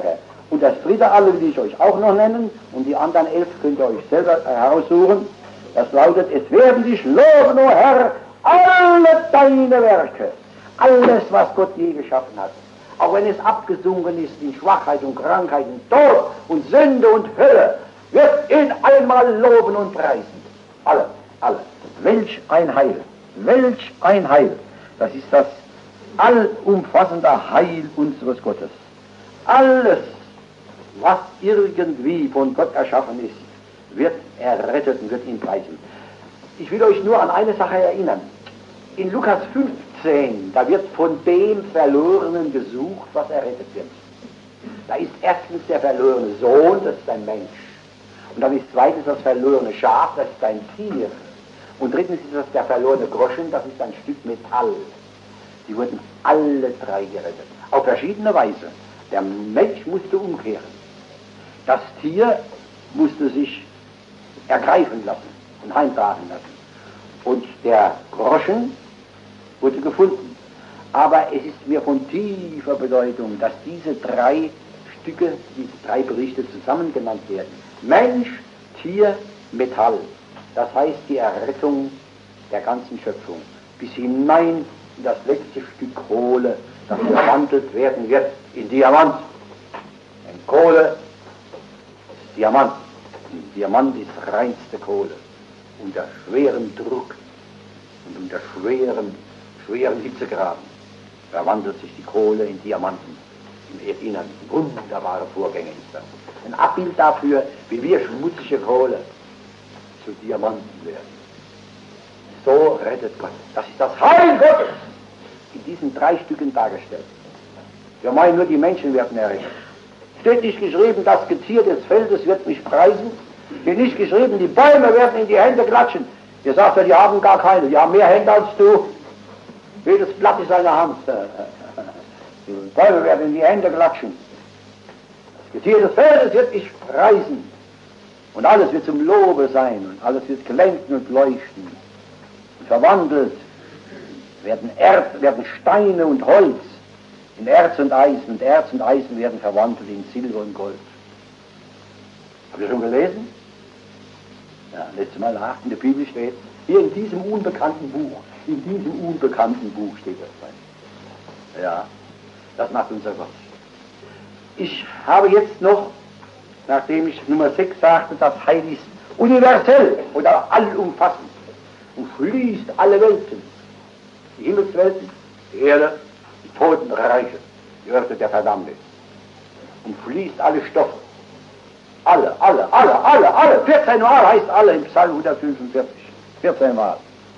Und das dritte, alle will ich euch auch noch nennen, und die anderen 11 könnt ihr euch selber heraussuchen. Das lautet, es werden dich loben, o Herr, alle deine Werke, alles, was Gott je geschaffen hat. Auch wenn es abgesunken ist in Schwachheit und Krankheit und Tod und Sünde und Hölle, wird ihn einmal loben und preisen. Alle, alle. Welch ein Heil, welch ein Heil. Das ist das allumfassende Heil unseres Gottes. Alles, was irgendwie von Gott erschaffen ist, wird errettet und wird ihn preisen. Ich will euch nur an eine Sache erinnern. In Lukas 15, da wird von dem Verlorenen gesucht, was errettet wird. Da ist erstens der verlorene Sohn, das ist ein Mensch. Und dann ist zweitens das verlorene Schaf, das ist ein Tier. Und drittens ist das der verlorene Groschen, das ist ein Stück Metall. Die wurden alle drei gerettet. Auf verschiedene Weise. Der Mensch musste umkehren. Das Tier musste sich ergreifen lassen und heimtragen lassen. Und der Groschen wurde gefunden. Aber es ist mir von tiefer Bedeutung, dass diese drei Stücke, diese drei Berichte zusammen genannt werden. Mensch, Tier, Metall. Das heißt die Errettung der ganzen Schöpfung. Bis hinein in das letzte Stück Kohle, das verwandelt werden wird in Diamant. Denn Kohle ist Diamant. Und Diamant ist reinste Kohle. Unter schwerem Druck und unter schweren Hitzegraden verwandelt sich die Kohle in Diamanten im Erdinnern. Wunderbare Vorgänge ist das. Ein Abbild dafür, wie wir schmutzige Kohle zu Diamanten werden. So rettet Gott. Das ist das Heil Gottes in diesen drei Stücken dargestellt. Wir meinen nur, die Menschen werden errettet. Steht nicht geschrieben, das Getier des Feldes wird mich preisen. Steht nicht geschrieben, die Bäume werden in die Hände klatschen. Ihr sagt ja, die haben gar keine, die haben mehr Hände als du. Jedes Blatt ist eine Hand. Die Bäume werden in die Hände klatschen. Das Getier des Feldes wird mich preisen. Und alles wird zum Lobe sein und alles wird glänzen und leuchten. Und verwandelt werden Steine und Holz in Erz und Eisen. Und Erz und Eisen werden verwandelt in Silber und Gold. Habt ihr schon gelesen? Ja, letztes Mal nach, in der Bibel steht, hier in diesem unbekannten Buch steht das drin. Ja, das macht unser Gott. Ich habe jetzt noch, nachdem ich Nummer 6 sagte, das Heil ist universell oder allumfassend und schließt alle Welten, die Himmelswelten, die Erde, die Totenreiche, die Orte der Verdammnis und schließt alle Stoffe. Alle, 14 Mal heißt alle im Psalm 145, 14 Mal.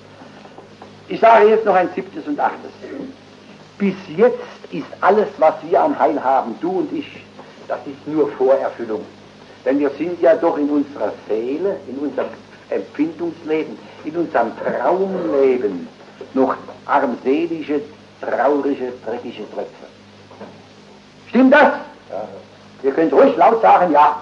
Ich sage jetzt noch ein 7. und 8. Bis jetzt ist alles, was wir an Heil haben, du und ich, das ist nur Vorerfüllung. Denn wir sind ja doch in unserer Seele, in unserem Empfindungsleben, in unserem Traumleben noch armselige, traurige, dreckige Tröpfe. Stimmt das? Ja. Ihr könnt ruhig laut sagen, ja.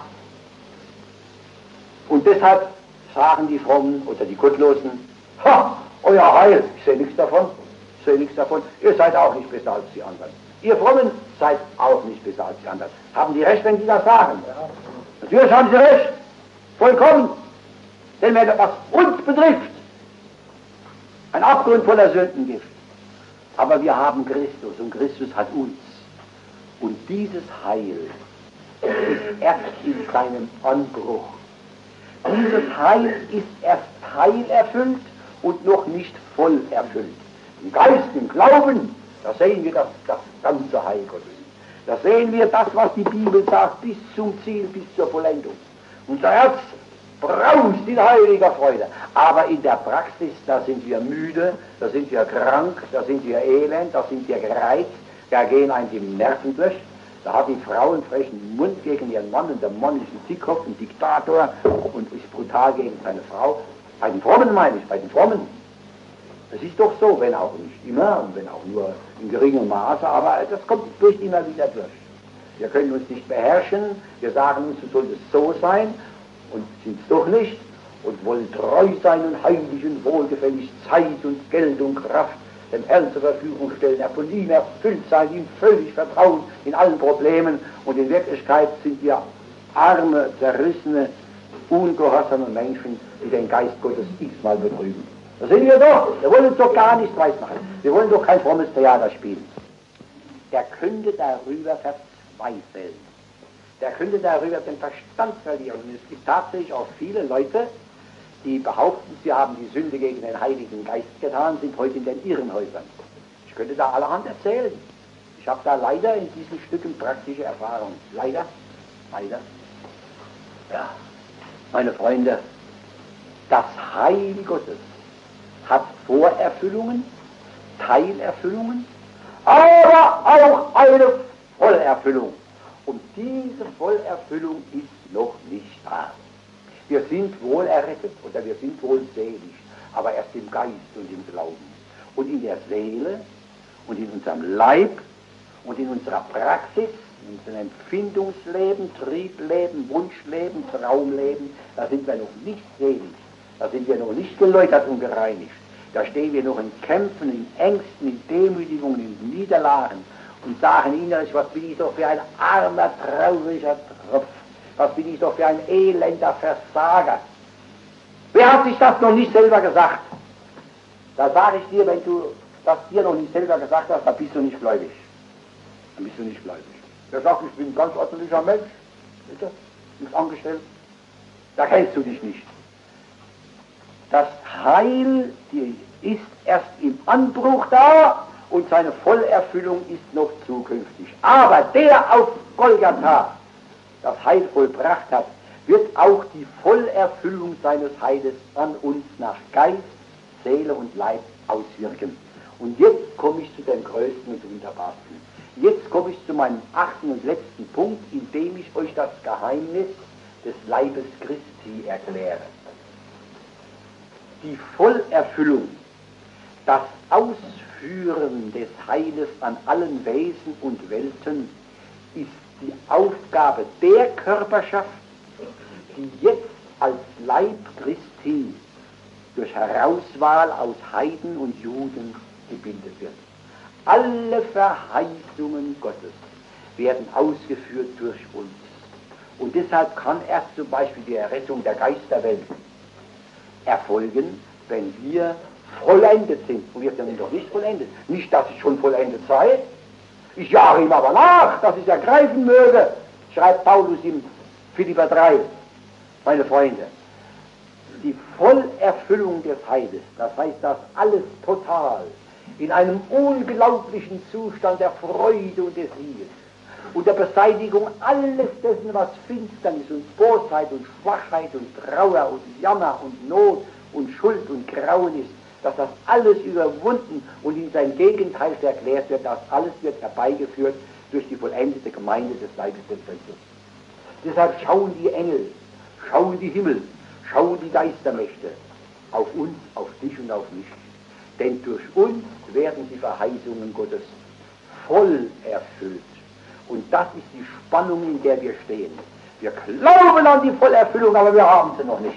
Und deshalb sagen die Frommen oder die Gottlosen, ha, euer Heil, ich sehe nichts davon, ihr seid auch nicht besser als die anderen. Ihr Frommen seid auch nicht besser als die anderen. Haben die recht, wenn die das sagen? Ja. Natürlich haben sie recht, vollkommen. Denn wenn was uns betrifft, ein Abgrund voller Sündengift. Aber wir haben Christus und Christus hat uns. Und dieses Heil ist erst in seinem Anbruch. Dieses Heil ist erst teilerfüllt und noch nicht voll erfüllt. Im Geist, im Glauben, da sehen wir das ganze Heil Gottes. Da sehen wir das, was die Bibel sagt, bis zum Ziel, bis zur Vollendung. Unser Herz braust in heiliger Freude. Aber in der Praxis, da sind wir müde, da sind wir krank, da sind wir elend, da sind wir gereizt, da gehen einem die Nerven durch. Da hat die Frau einen frechen Mund gegen ihren Mann und der Mann ist ein Dickkopf, ein Diktator und ist brutal gegen seine Frau. Bei den Frommen meine ich, bei den Frommen. Es ist doch so, wenn auch nicht immer und wenn auch nur in geringem Maße, aber das kommt durch immer wieder durch. Wir können uns nicht beherrschen, wir sagen uns, es soll es so sein und sind es doch nicht und wollen treu sein und heilig und wohlgefällig Zeit und Geld und Kraft dem Herrn zur Verfügung stellen, er von ihm erfüllt sein, ihm völlig vertrauen in allen Problemen, und in Wirklichkeit sind wir arme, zerrissene, ungehorsame Menschen, die den Geist Gottes x-mal betrügen. Das sind wir doch. Wir wollen uns doch gar nichts weismachen. Wir wollen doch kein frommes Theater spielen. Der könnte darüber verzweifeln. Der könnte darüber den Verstand verlieren. Und es gibt tatsächlich auch viele Leute, die behaupten, sie haben die Sünde gegen den Heiligen Geist getan, sind heute in den Irrenhäusern. Ich könnte da allerhand erzählen. Ich habe da leider in diesen Stücken praktische Erfahrungen. Leider. Ja, meine Freunde, das Heil Gottes hat Vorerfüllungen, Teilerfüllungen, aber auch eine Vollerfüllung. Und diese Vollerfüllung ist noch nicht da. Wir sind wohl errettet oder wir sind wohl selig, aber erst im Geist und im Glauben. Und in der Seele und in unserem Leib und in unserer Praxis, in unserem Empfindungsleben, Triebleben, Wunschleben, Traumleben, da sind wir noch nicht selig. Da sind wir noch nicht geläutert und gereinigt. Da stehen wir noch in Kämpfen, in Ängsten, in Demütigungen, in Niederlagen und sagen innerlich, was bin ich doch für ein armer, trauriger Tropf. Was bin ich doch für ein elender Versager. Wer hat sich das noch nicht selber gesagt? Da sage ich dir, wenn du das dir noch nicht selber gesagt hast, dann bist du nicht gläubig. Dann bist du nicht gläubig. Wer sagt, ich bin ein ganz ordentlicher Mensch, bitte, nichts angestellt, da kennst du dich nicht. Das Heil ist erst im Anbruch da und seine Vollerfüllung ist noch zukünftig. Aber der auf Golgatha das Heil vollbracht hat, wird auch die Vollerfüllung seines Heiles an uns nach Geist, Seele und Leib auswirken. Und jetzt komme ich zu dem größten und wunderbarsten. Jetzt komme ich zu meinem 8. und letzten Punkt, in dem ich euch das Geheimnis des Leibes Christi erkläre. Die Vollerfüllung, das Ausführen des Heiles an allen Wesen und Welten ist die Aufgabe der Körperschaft, die jetzt als Leib Christi durch Herauswahl aus Heiden und Juden gebildet wird. Alle Verheißungen Gottes werden ausgeführt durch uns. Und deshalb kann erst zum Beispiel die Errettung der Geisterwelt erfolgen, wenn wir vollendet sind. Und wir sind doch nicht vollendet. Nicht, dass ich schon vollendet sei. Ich jage ihm aber nach, dass ich es ergreifen möge, schreibt Paulus in Philipper 3, meine Freunde. Die Vollerfüllung des Heiles, das heißt, dass alles total in einem unglaublichen Zustand der Freude und des Sieges und der Beseitigung alles dessen, was Finsternis und Bosheit und Schwachheit und Trauer und Jammer und Not und Schuld und Grauen ist, dass das alles überwunden und in sein Gegenteil erklärt wird, das alles wird herbeigeführt durch die vollendete Gemeinde des Leibes des Christus. Deshalb schauen die Engel, schauen die Himmel, schauen die Geistermächte auf uns, auf dich und auf mich. Denn durch uns werden die Verheißungen Gottes voll erfüllt. Und das ist die Spannung, in der wir stehen. Wir glauben an die Vollerfüllung, aber wir haben sie noch nicht.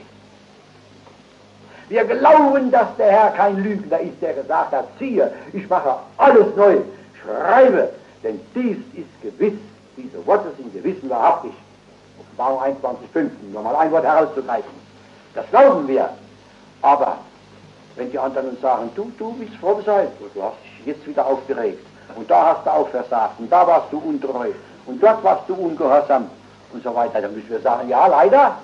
Wir glauben, dass der Herr kein Lügner ist, der gesagt hat, siehe, ich mache alles neu, schreibe, denn dies ist gewiss, diese Worte sind gewiss und wahrhaftig. Offenbarung 21,5, um nochmal ein Wort herauszugreifen. Das glauben wir. Aber wenn die anderen uns sagen, du bist fromm sein, du hast dich jetzt wieder aufgeregt und da hast du auch versagt und da warst du untreu und dort warst du ungehorsam und so weiter, dann müssen wir sagen, ja, leider.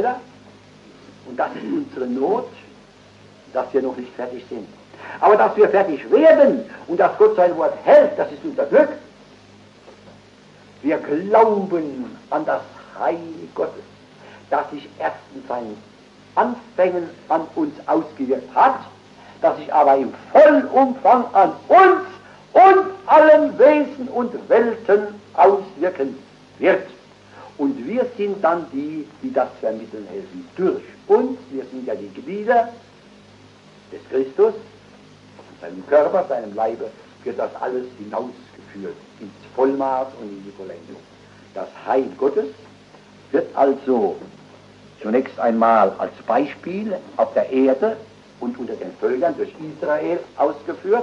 Und das ist unsere Not, dass wir noch nicht fertig sind. Aber dass wir fertig werden und dass Gott sein Wort hält, das ist unser Glück. Wir glauben an das Heil Gottes, das sich erst in seinen Anfängen an uns ausgewirkt hat, das sich aber im Vollumfang an uns und allen Wesen und Welten auswirken wird. Und wir sind dann die, die das vermitteln helfen. Durch uns, wir sind ja die Glieder des Christus, seinem Körper, seinem Leibe, wird das alles hinausgeführt ins Vollmaß und in die Vollendung. Das Heil Gottes wird also zunächst einmal als Beispiel auf der Erde und unter den Völkern durch Israel ausgeführt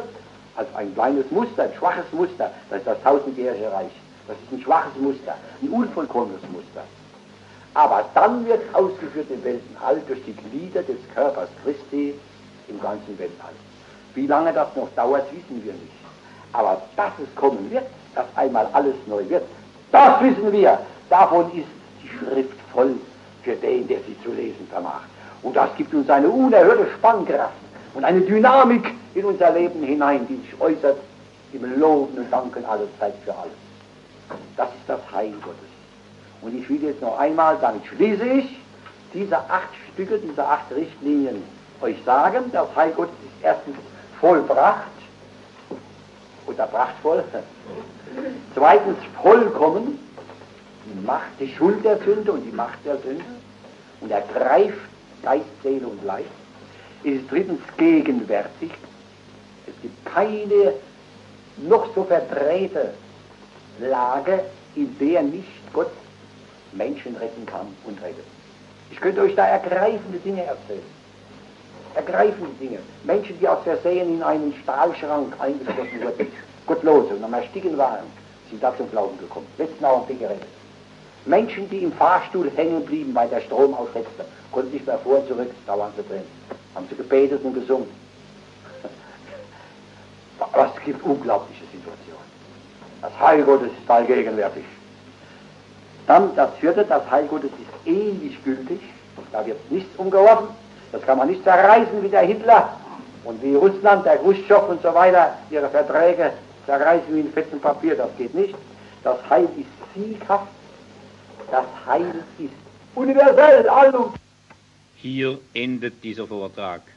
Also ein kleines Muster, ein schwaches Muster, das ist das tausendjährige Reich. Das ist ein schwaches Muster, ein unvollkommenes Muster. Aber dann wird ausgeführt im Weltenall durch die Glieder des Körpers Christi im ganzen Weltall. Wie lange das noch dauert, wissen wir nicht. Aber dass es kommen wird, dass einmal alles neu wird, das wissen wir. Davon ist die Schrift voll für den, der sie zu lesen vermag. Und das gibt uns eine unerhörte Spannkraft und eine Dynamik in unser Leben hinein, die sich äußert im Loben und Danken alle Zeit für alles. Das ist das Heil Gottes. Und ich will jetzt noch einmal, damit schließe ich, diese 8 Stücke, diese 8 Richtlinien euch sagen. Das Heil Gottes ist erstens vollbracht oder prachtvoll. Zweitens vollkommen, die Macht, die Schuld der Sünde und die Macht der Sünde. Und er greift Geist, Seele und Leib. Es ist drittens gegenwärtig. Es gibt keine noch so verdrehte Lage, in der nicht Gott Menschen retten kann und rettet. Ich könnte euch da ergreifende Dinge erzählen. Ergreifende Dinge. Menschen, die aus Versehen in einen Stahlschrank eingeschlossen wurden, Gottlose und am Ersticken waren, sind da zum Glauben gekommen. Letzten Augenblick gerettet. Menschen, die im Fahrstuhl hängen blieben, weil der Strom aussetzte, konnten nicht mehr vor und zurück, da waren sie drin. Haben sie gebetet und gesungen. Es gibt unglaubliche Situationen. Das Heil Gottes ist allgegenwärtig. Dann das vierte, das Heil Gottes ist ewig gültig. Da wird nichts umgeworfen. Das kann man nicht zerreißen wie der Hitler und wie Russland, der Khrushchev und so weiter, ihre Verträge zerreißen wie ein fetten Papier. Das geht nicht. Das Heil ist sieghaft. Das Heil ist universell, allum. Hier endet dieser Vortrag.